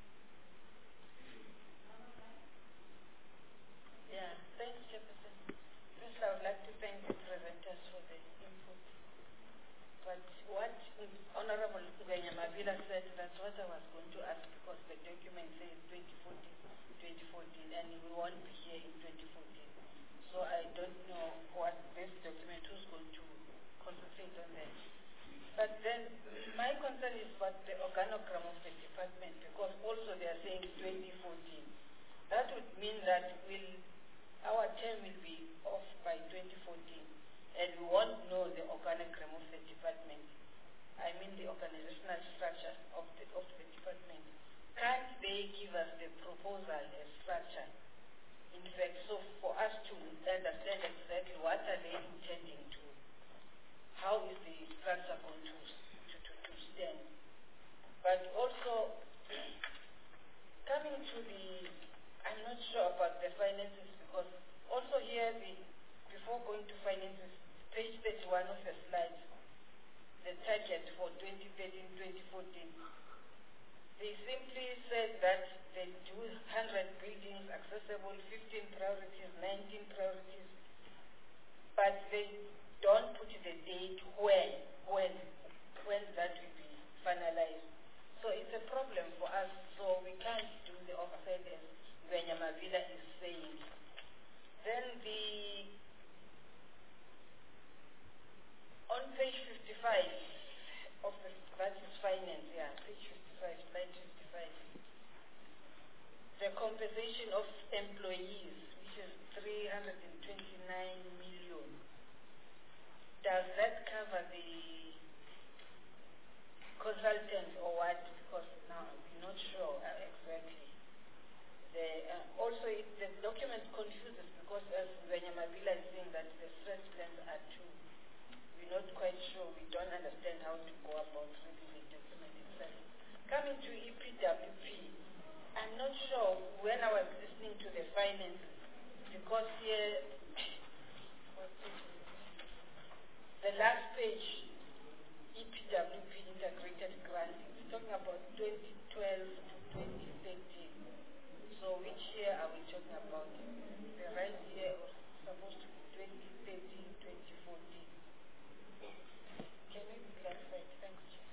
Yeah, thanks, Chairperson. First, I would like to thank the presenters for the input. but what Honorable Ngwenya Mavila said, that's what I was going to ask, because the document says twenty fourteen, twenty fourteen, and we won't be here in twenty fourteen. So I don't know what this document, who's going to concentrate on that. But then my concern is about the organogram of the department, because also they are saying twenty fourteen. That would mean that we'll, our term will be off by twenty fourteen, and we won't know the organogram of the department. I mean the organizational structure of the, of the department. Can't they give us the proposal, the structure? In fact, so for us to understand exactly what are they intending to, how is the structure going to, to, to, to stand? But also, coming to the, I'm not sure about the finances, because also here, the, before going to finances, page thirty-one of the slides, the target for twenty thirteen to twenty fourteen, they simply said that they do one hundred buildings accessible, fifteen priorities, nineteen priorities, but they don't put the date when, when, when that will be finalized. So it's a problem for us, so we can't do the oversight as Ngwenya Mavila is saying. Then the, on page fifty-five of the, that is finance, yeah, page fifty-five, slide fifty-five, the compensation of employees, which is three hundred twenty-nine million. Does that cover the consultants or what? Because now we're not sure uh, exactly. The, uh, also, it, the document confuses, because as Ngwenya Mavila is saying that the stress plans are two. We're not quite sure. We don't understand how to go about reading the document itself. Coming to E P W P, I'm not sure when I was listening to the finances, because here, the last page, E P W P integrated grant, it's talking about twenty twelve to twenty thirteen. So which year are we talking about? The right year was supposed to be twenty thirteen, twenty fourteen. Can we be clarified? Thanks, Chair.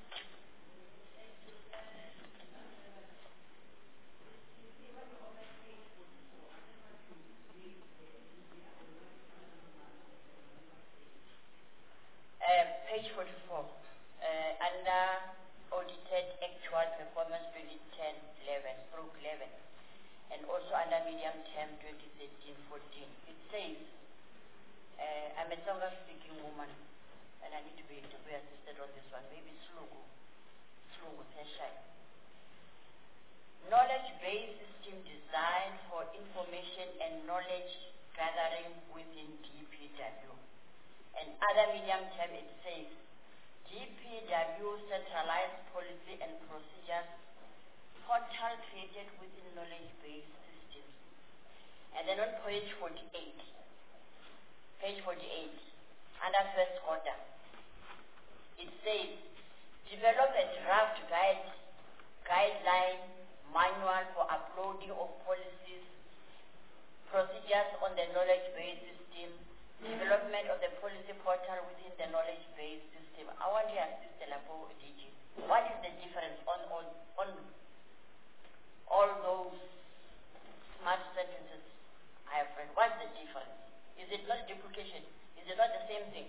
Uh, page forty-four, uh, under audited actual performance twenty ten eleven, stroke eleven, and also under medium term twenty thirteen fourteen. It says, uh, I'm a Tonga speaking woman, and I need to be, to be assisted on this one, maybe Slugu, Slugu Teshai. Knowledge-based system design for information and knowledge gathering within D P W. And other medium term, it says, D P W centralized policy and procedures portal created within knowledge-based systems. And then on page forty-eight, page forty-eight, under first quarter, it says, develop a draft guide, guideline manual for uploading of policies, procedures on the knowledge-based system, development of the policy portal within the knowledge-based system. I want to assist the Labo D G. What is the difference on all, on all those smart sentences I have read? What's the difference? Is it not duplication? Is it not the same thing?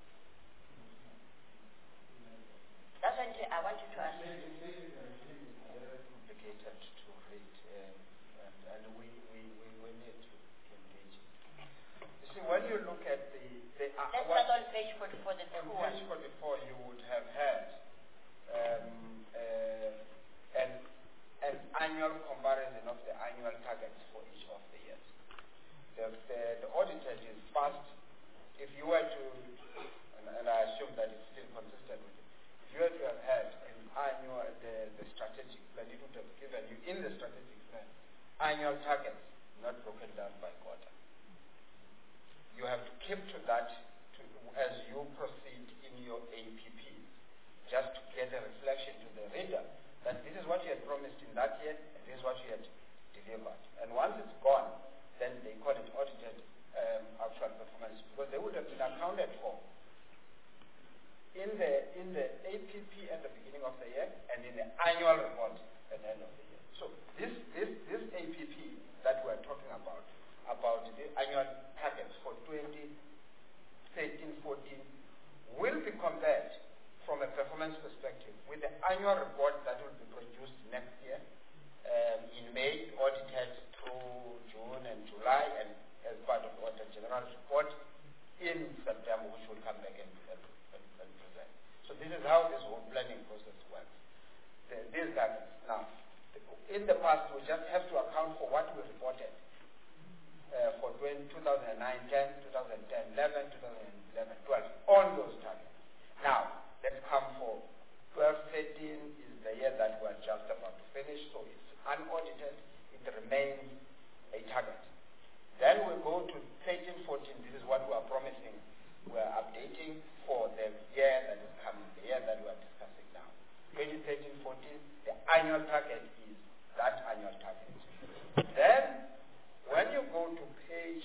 That's what I want you to ask. Complicated to read, um, and, and we, we, we, we need to engage. You see, when you look at the... the uh, Let's what, start on page forty-four. The on two page forty-four, you would have had um, uh, an, an annual comparison of the annual targets for each of the years. The, the, the audited is first, if you were to, and, and I assume that it's still consistent with it, if you were to have had an annual, the, the strategic plan, it would have given you in the strategic plan annual targets, not broken down by quarter. You have to keep to that to, as you proceed in your A P Ps, just to get a reflection to the reader that this is what you had promised in that year, and this is what you had delivered. And once it's gone, then they call it audited um, actual performance, because they would have been accounted for in the in the A P P at the beginning of the year and in the annual report at the end of the year. So this this this A P P that we're talking about, about the annual targets for twenty thirteen fourteen, will be compared from a performance perspective with the annual report that will be produced next year um, in May, audited through June and July, and as part of the Auditor General's report in September, which will come back and, and, and, and present. So this is how this whole planning process works. The, these targets. Now, the, in the past, we just have to account for what we reported uh, for two thousand nine ten, two thousand ten eleven, two thousand eleven twelve, on those targets. Now, let's come for twelve thirteen is the year that we're just about to finish, so it's unaudited, it remains a target. Then we go to thirteen fourteen, this is what we are promising, we're updating for the year that is coming, the year that we are discussing now. twenty thirteen fourteen, the annual target is that annual target. Then, when you go to page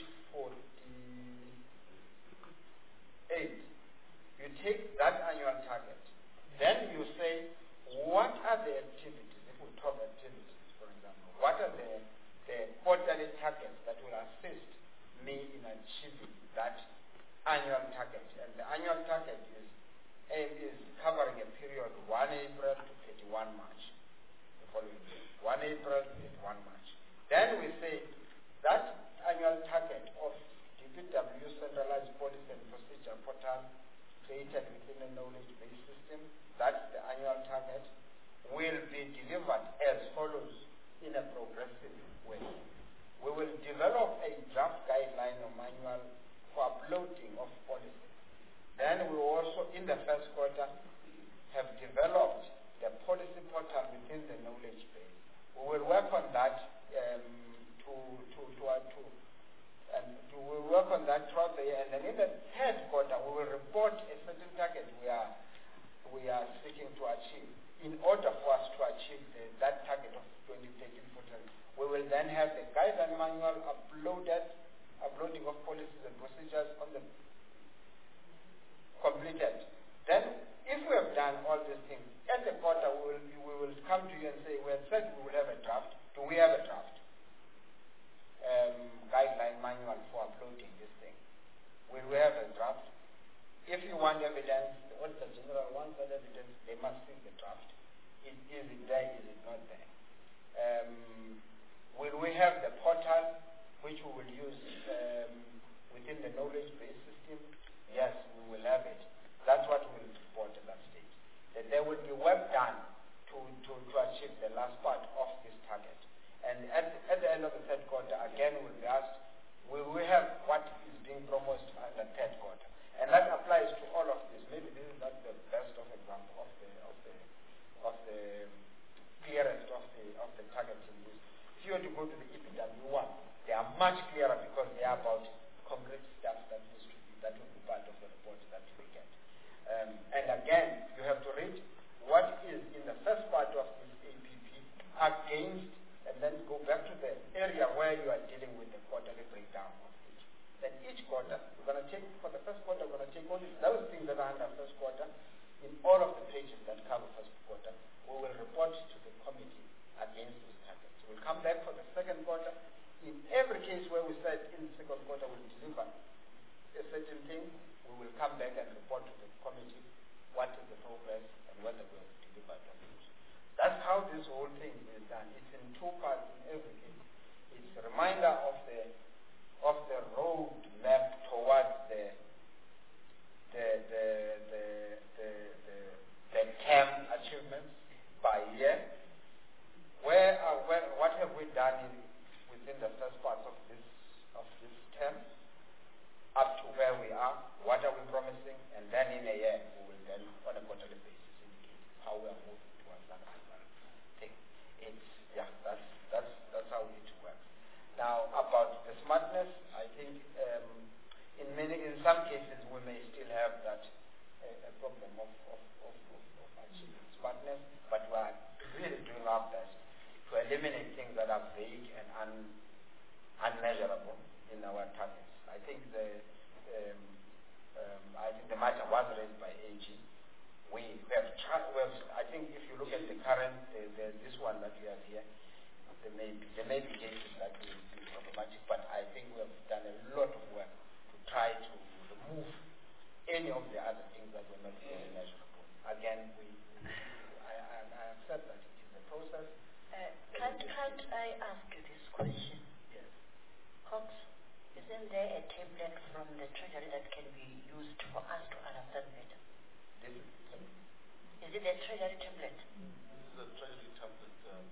forty-eight, you take that annual target, then you say, what are the activities, if we talk activities, for example, what are the, the quarterly targets that will assist me in achieving that annual target? And the annual target is, is covering a period one April to thirty-one March, the following year, one April to thirty-one March. Then we say that annual target of D P W Centralized Policy and Procedure Portal created within a knowledge-based system, that's the annual target, will be delivered as follows in a progressive way. We will develop a draft guideline or manual for uploading of policy. Then we will also, in the first quarter, have developed the policy portal within the knowledge base. We will work on that um, to, to, to, uh, to and we will work on that throughout the year. And then in the third quarter, we will report a certain target we are we are seeking to achieve. In order for us to achieve the, that target of twenty thirteen fourteen, we will then have the guideline manual uploaded, uploading of policies and procedures on the completed. Then, if we have done all these things, at the quarter we will, we will come to you and say, we have said we will have a draft. Do we have a draft? Um, guideline manual for uploading this thing. Will we have a draft? If you want evidence, the Auditor General wants that evidence, they must see the draft. Is, is it there, is it not there? Um, will we have the portal which we will use um, within the knowledge-based system? Yes, we will have it. That's what we will report at that stage. That there will be work done to, to, to achieve the last part of this target. And at, at the end of the third quarter, again, we'll be asked, will we have what is being promised at the third quarter? And that applies to all of this. Maybe this is not the best of example of the of the of the clearest of the of the targets in this. If you were to go to the E P W one, they are much clearer because they are about concrete stuff that needs to be that will be part of the report that we get. Um, and again, you have to read what is in the first part of this A P P against, and then go back to the area where you are dealing with the quarterly breakdown of each. Then each quarter, we're going to take, for the first quarter, we're going to take only those things that are under first quarter. In all of the pages that cover first quarter, we will report to the committee against those targets. We'll come back for the second quarter. In every case where we said in the second quarter we'll deliver a certain thing, we will come back and report to the committee what is the progress and whether we have delivered on it. That's how this whole thing is done. It's in two parts in every case. It's a reminder of the of the road map towards the the the the the, the, the term achievements by year. Where are where what have we done in, within the first part of this of this term up to where we are? What are we promising? And then in a year we will then on a quarterly basis indicate how we are moving towards that thing. It's yeah, that's that's that's how it works. Now about the smartness, I think um, in many in some cases we may still have that uh, a problem of of, of, of, of achieving smartness, but we are really doing our best to eliminate things that are vague and un, unmeasurable in our targets. I think the um, um, I think the matter was raised by A G we, we have tried, we have, I think if you look at the current, the, the, this one that we have here, there may be, there may be cases that will be problematic, but I think we have done a lot of work to try to remove any of the other things that were not really measurable. Again, we, I, I, I accept that it is a process. Uh, can't, can't I ask you this question? Yes. Cox, isn't there a template from the Treasury that can be used for us to understand better? This is, Is it a Treasury template? This is a Treasury template. Um,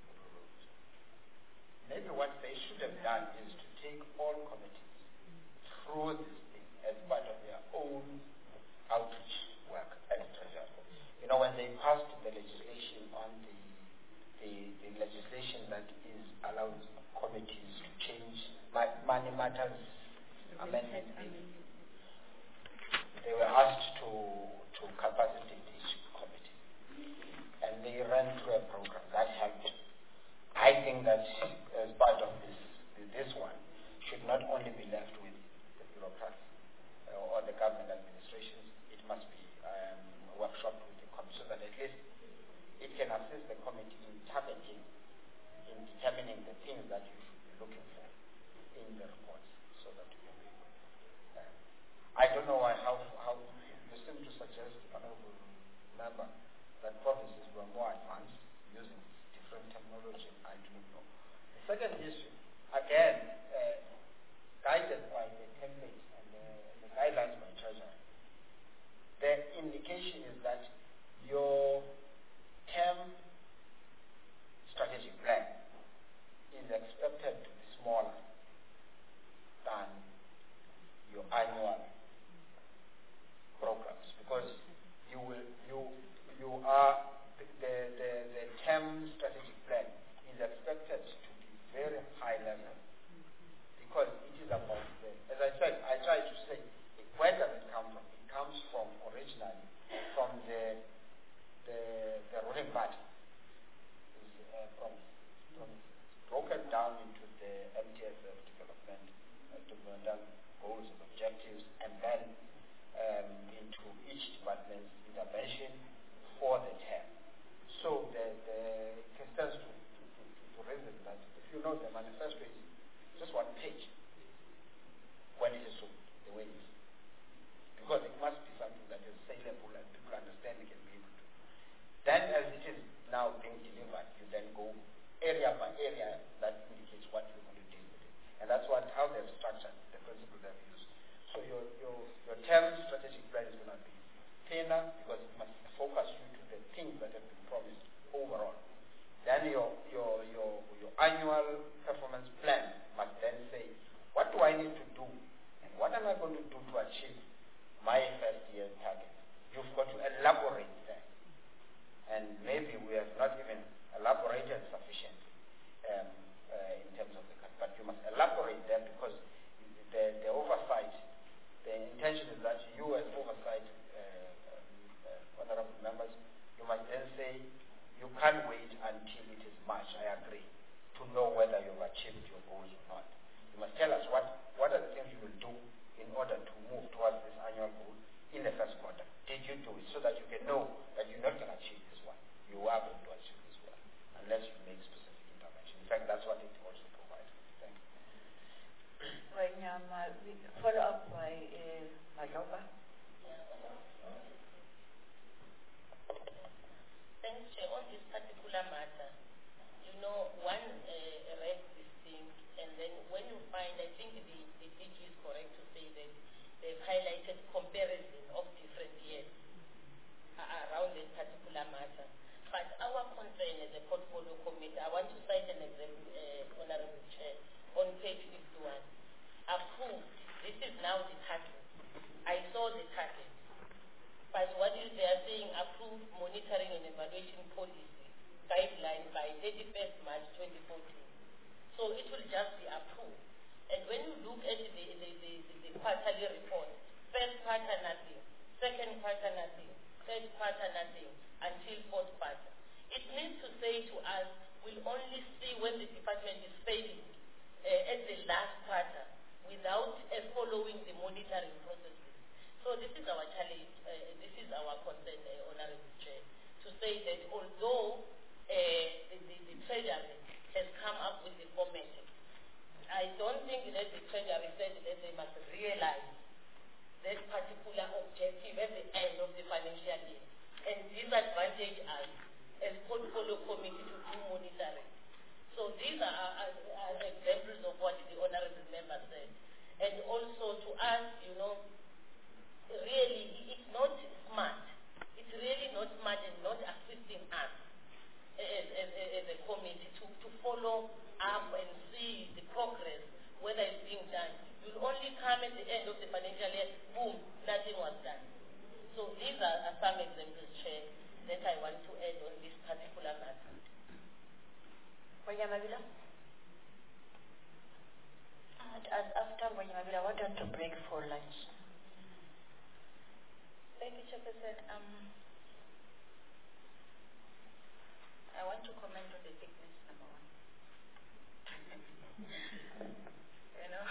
maybe what they should have done is to take all committees through this thing as part of their own outreach work at the Treasury. You know, when they passed the legislation on the, the, the legislation that is allowing committees to change ma- money matters amendment, they were asked to, to capacitate each committee. And they ran through a program that helped. I think that as part of this, this one should not only be left with the bureaucrats uh, or the government administrations, it must be um, workshopped with the committee so that at least it can assist the committee in targeting, in determining the things that you should be looking for in the reports so that you can be able. Uh, I don't know why, how, how you seem to suggest, honorable member, that provinces were more advanced using different terminology. I do not know. The second issue, again, uh, guided by the templates and the, the guidelines by Treasury, the indication is that your term strategic plan is expected to be smaller than your annual programs because you will you you are the the, the, the term strategic plan is expected to be very high level because it is about the, as I said, I try to say where does it come from? It comes from originally from the the, the ruling party is uh, from, from broken down into the M T S F development, uh, developmental goals and objectives, and then um, into each department's intervention for the term. So the, the it stands to, to, to, to reason that if you know the manifesto is just one page when it is so the way it is. Because it must be something that is saleable and people understand it can be able to. Then as it is now being delivered, you then go area by area that indicates what you're going to deal with it. And that's what how they've structured the principle they've used. So your your your term strategic plan is going to be thinner because it must focus you to the things that have been promised overall. Then your your your your annual performance plan must then say, what do I need to do and what am I going to do to achieve my first year target? You've got to elaborate that. And maybe we have not even elaborated sufficiently um, uh, in terms of the cut, but you must elaborate that because the, the oversight, the intention is that you as oversight uh, uh, honorable members, you must then say you can't wait until it is March, I agree, to know whether you've achieved your goals or not. You must tell us what, what are the things you will do in order to move towards this annual goal in the first quarter. Did you do it so that you can know that you're not going to achieve this one? You are going to achieve this one unless you make specific intervention. In fact, that's what it also provides. Thank you. When um, uh, we follow up by uh, Majoba. Thanks, Chair. On this particular matter, you know, one uh, read this thing, and then when you find, I think the, the D G is correct to say that they've highlighted comparison of different years uh, around this particular matter. But our concern as a portfolio committee, I want to cite an example, uh, Honorable Chair, on page fifty-one. Approved. This is now the target. I saw the target. But what is they are saying, approved monitoring and evaluation policy guideline by thirty-first March twenty fourteen. So it will just be approved. And when you look at the, the, the, the, the quarterly report, first quarter nothing, second quarter nothing, third quarter nothing, until fourth quarter. It means to say to us, we'll only see when the department is failing uh, at the last quarter without uh, following the monitoring processes. So this is our challenge, uh, this is our concern, uh, Honorable Chair, to say that although uh, the, the, the Treasury has come up with the formatting, I don't think that the Treasury said that they must realize that particular objective at the end of the financial year and disadvantage us as portfolio committee to do monitoring. So these are, are, are examples of what the honorable member said. And also to us, you know, really it's not smart. It's really not smart and not assisting us as, as, as a committee to, to follow up and see the progress, whether it's being done. You'll only come at the end of the financial year, boom, nothing was done. So these are, are some examples, Chair, that I want to add on this particular matter. Wanyamabila? And as after Wanyamabila, I want them to break for lunch. Thank you, Chairperson. Um, I want to comment on the thickness, number one. You know,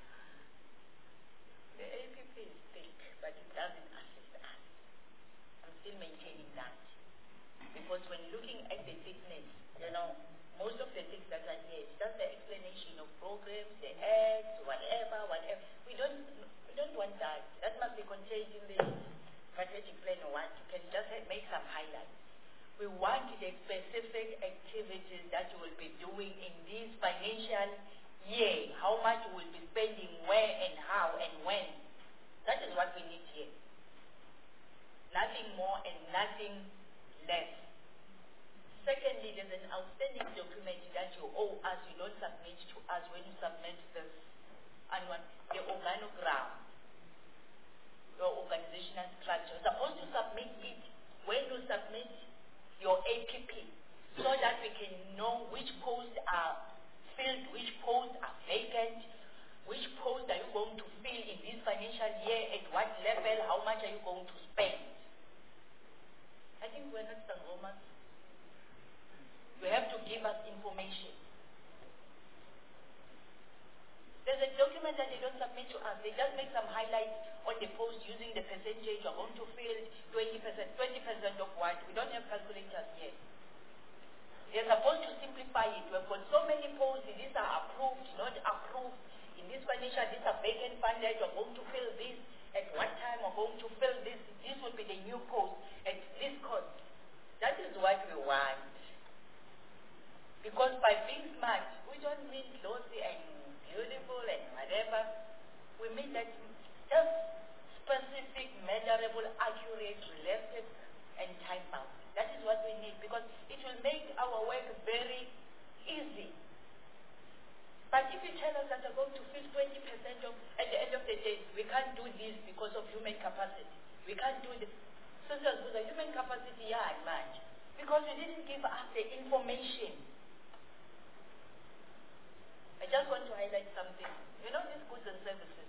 the A P P is thick, but it doesn't assist us. I'm still maintaining that. Because when looking at the thickness, you know, most of the things that are here, it's just the explanation of programs, the ads, whatever, whatever. We don't, we don't want that. That must be contained in the strategic plan or what. You can just make some highlights. We want the specific activities that you will be doing in this financial year. How much you will be spending, where and how and when. That is what we need here. Nothing more and nothing less. Secondly, there's an outstanding document that you owe us, you don't submit to us when you submit this annual, the organogram, your organizational structure. You're supposed to submit it when you submit your A P P, so that we can know which posts are filled, which posts are vacant, which posts are you going to fill in this financial year, at what level, how much are you going to spend. I think we're not Saint Romans. You have to give us information. There's a document that they don't submit to us. They just make some highlights on the post using the percentage. You're going to fill twenty percent. twenty percent of what? We don't have calculators yet. They're supposed to simplify it. We've got so many posts. These are approved, not approved. In this financial, these are vacant funded. You're going to fill this. At what time we're going to fill this. This will be the new post at this cost. That is what we want. Because by being smart, we don't mean glossy and beautiful and whatever. We mean that just specific, measurable, accurate, realistic, and time-bound. That is what we need, because it will make our work very easy. But if you tell us that we're going to fill twenty percent of, at the end of the day, we can't do this because of human capacity. We can't do this. So the human capacity, yeah, much. Because you didn't give us the information. I just want to highlight something. You know these goods and services?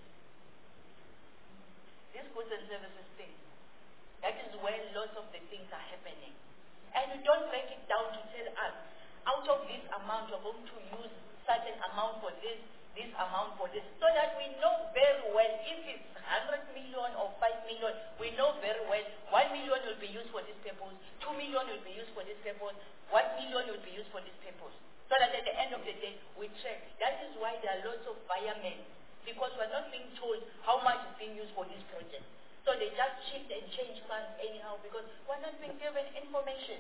These goods and services thing. That is where lots of the things are happening. And you don't break it down to tell us, out of this amount, you're going to use certain amount for this, this amount for this, so that we know very well if it's one hundred million or five million, we know very well one million will be used for this purpose, two million will be used for this purpose, one million will be used for this purpose. So that at the end of the day, we check. That is why there are lots of firemen, because we're not being told how much is being used for this project. So they just shift and change funds anyhow, because we're not being given information.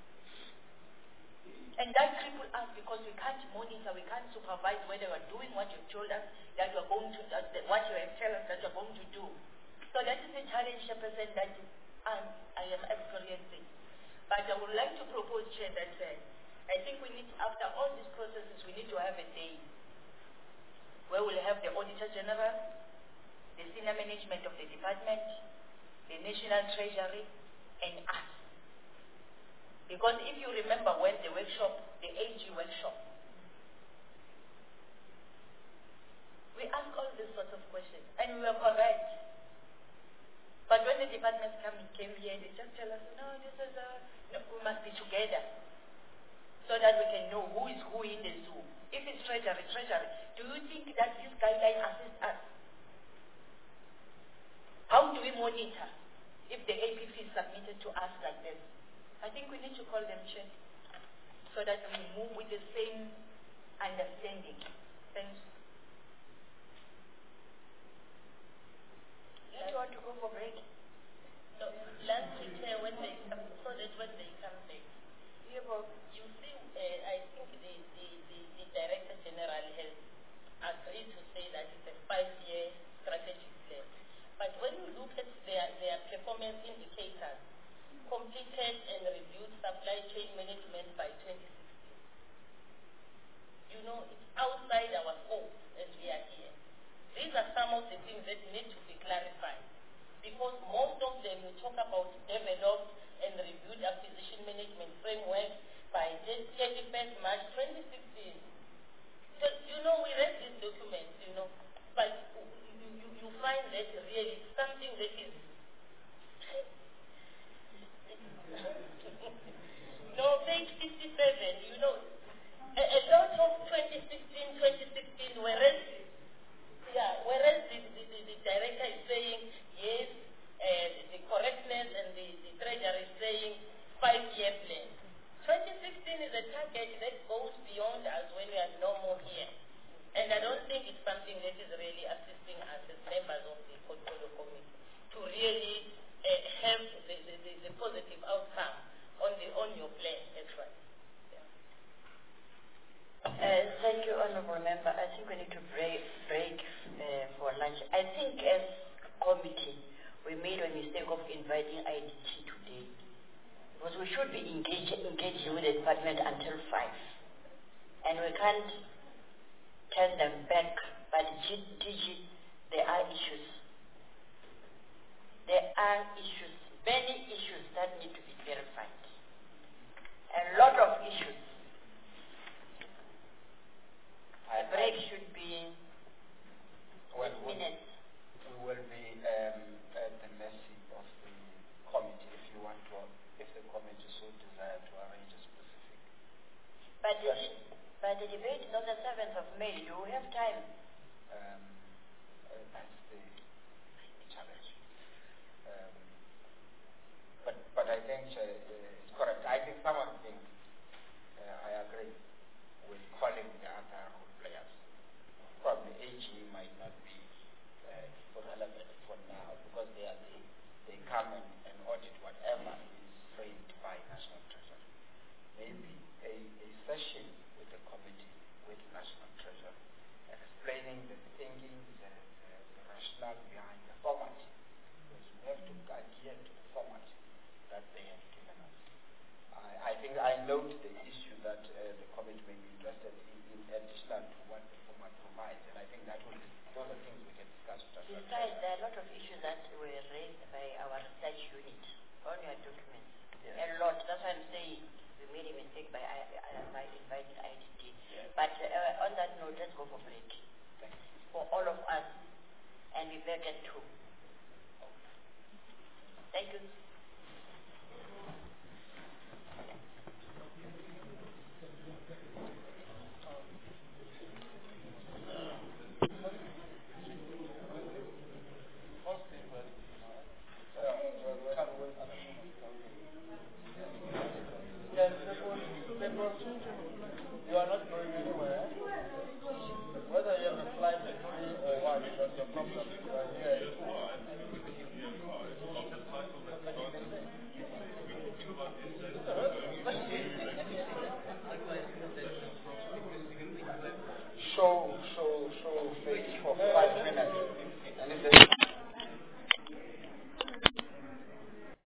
And that cripples us, because we can't monitor, we can't supervise whether we're doing what you've told us that we're going to, that what you have told us that we're going to do. So that is the challenge, Chairperson, that um, I am experiencing. But I would like to propose, Chair, that uh, I think we need, after all these processes, we need to have a day where we'll have the Auditor General, the senior management of the department, the National Treasury, and us. Because if you remember when the workshop, the A G workshop, we asked all these sorts of questions, and we were correct. But when the departments come, came here, they just tell us, no, this is a, no, we must be together, so that we can know who is who in the zoo. If it's treasury, treasury, do you think that this guideline assists us? how do we monitor if the A P P is submitted to us like this? I think we need to call them check so that we move with the same understanding. Thanks. Do you want to go for break? No, last week uh, when they come, so that when they come back, Yeah, well, you see, uh, I think the, the, the, the Director General has agreed to say that it's a five-year strategic plan. But when you look at their, their performance indicators, completed and reviewed supply chain management by twenty sixteen, you know, it's outside our scope as we are here. These are some of the things that need to be clarified, because most of them we talk about developed and reviewed acquisition management framework by thirty-first March twenty sixteen. So, you know, we read these documents, you know, but you, you, you find that really something that is no, page fifty-seven, you know, a, a lot of twenty sixteen, twenty sixteen, whereas yeah, whereas the, the, the, the director is saying, yes, uh, the correctness and the, the treasurer is saying five-year plan. twenty sixteen is a target that goes beyond us when we are no more here. And I don't think it's something that is really assisting us as members of the portfolio committee to really uh, have the, the, the, the positive outcome on, the, on your plan, actually. Uh, thank you, Honourable Member. I think we need to break, break uh, for lunch. I think as committee, we made a mistake of inviting I D T today, because we should be engaged, engaging with the department until five. And we can't turn them back, but G D G, there are issues. There are issues, many issues that need to be clarified. A lot of issues. A break should be well, eight minutes. We will be um, at the mercy of the committee if you want to, if the committee so desire to arrange a specific. But the, but the debate is on the seventh of May. Do we have time? Um, uh, that's the challenge. Um, but but I think uh, it's correct. I think some of the things uh, I agree with calling the other role players. Probably A G might not be uh, relevant for now because they are the, they come and, and audit whatever is framed by National Treasury. Maybe a, a session with the committee with National Treasury explaining the thinking, the, the, the rationale behind the format. Because we have to adhere to the format that they have given us. I, I think I note the issue that uh, the committee may be interested in, in additional to what the format provides, and I think that will be, those are things we can discuss with us. Besides, there are a lot of issues that were raised by our research unit on your documents. Yes. A lot. That's why I'm saying we made a mistake by, uh, by inviting I D T. Yes. But uh, on that note, let's go for break. Thank you. For all of us, and we back at two. Thank you. You are not going anywhere. Whether you have a flight at three or one, that's your problem. You are here. Show, show, show face for five minutes.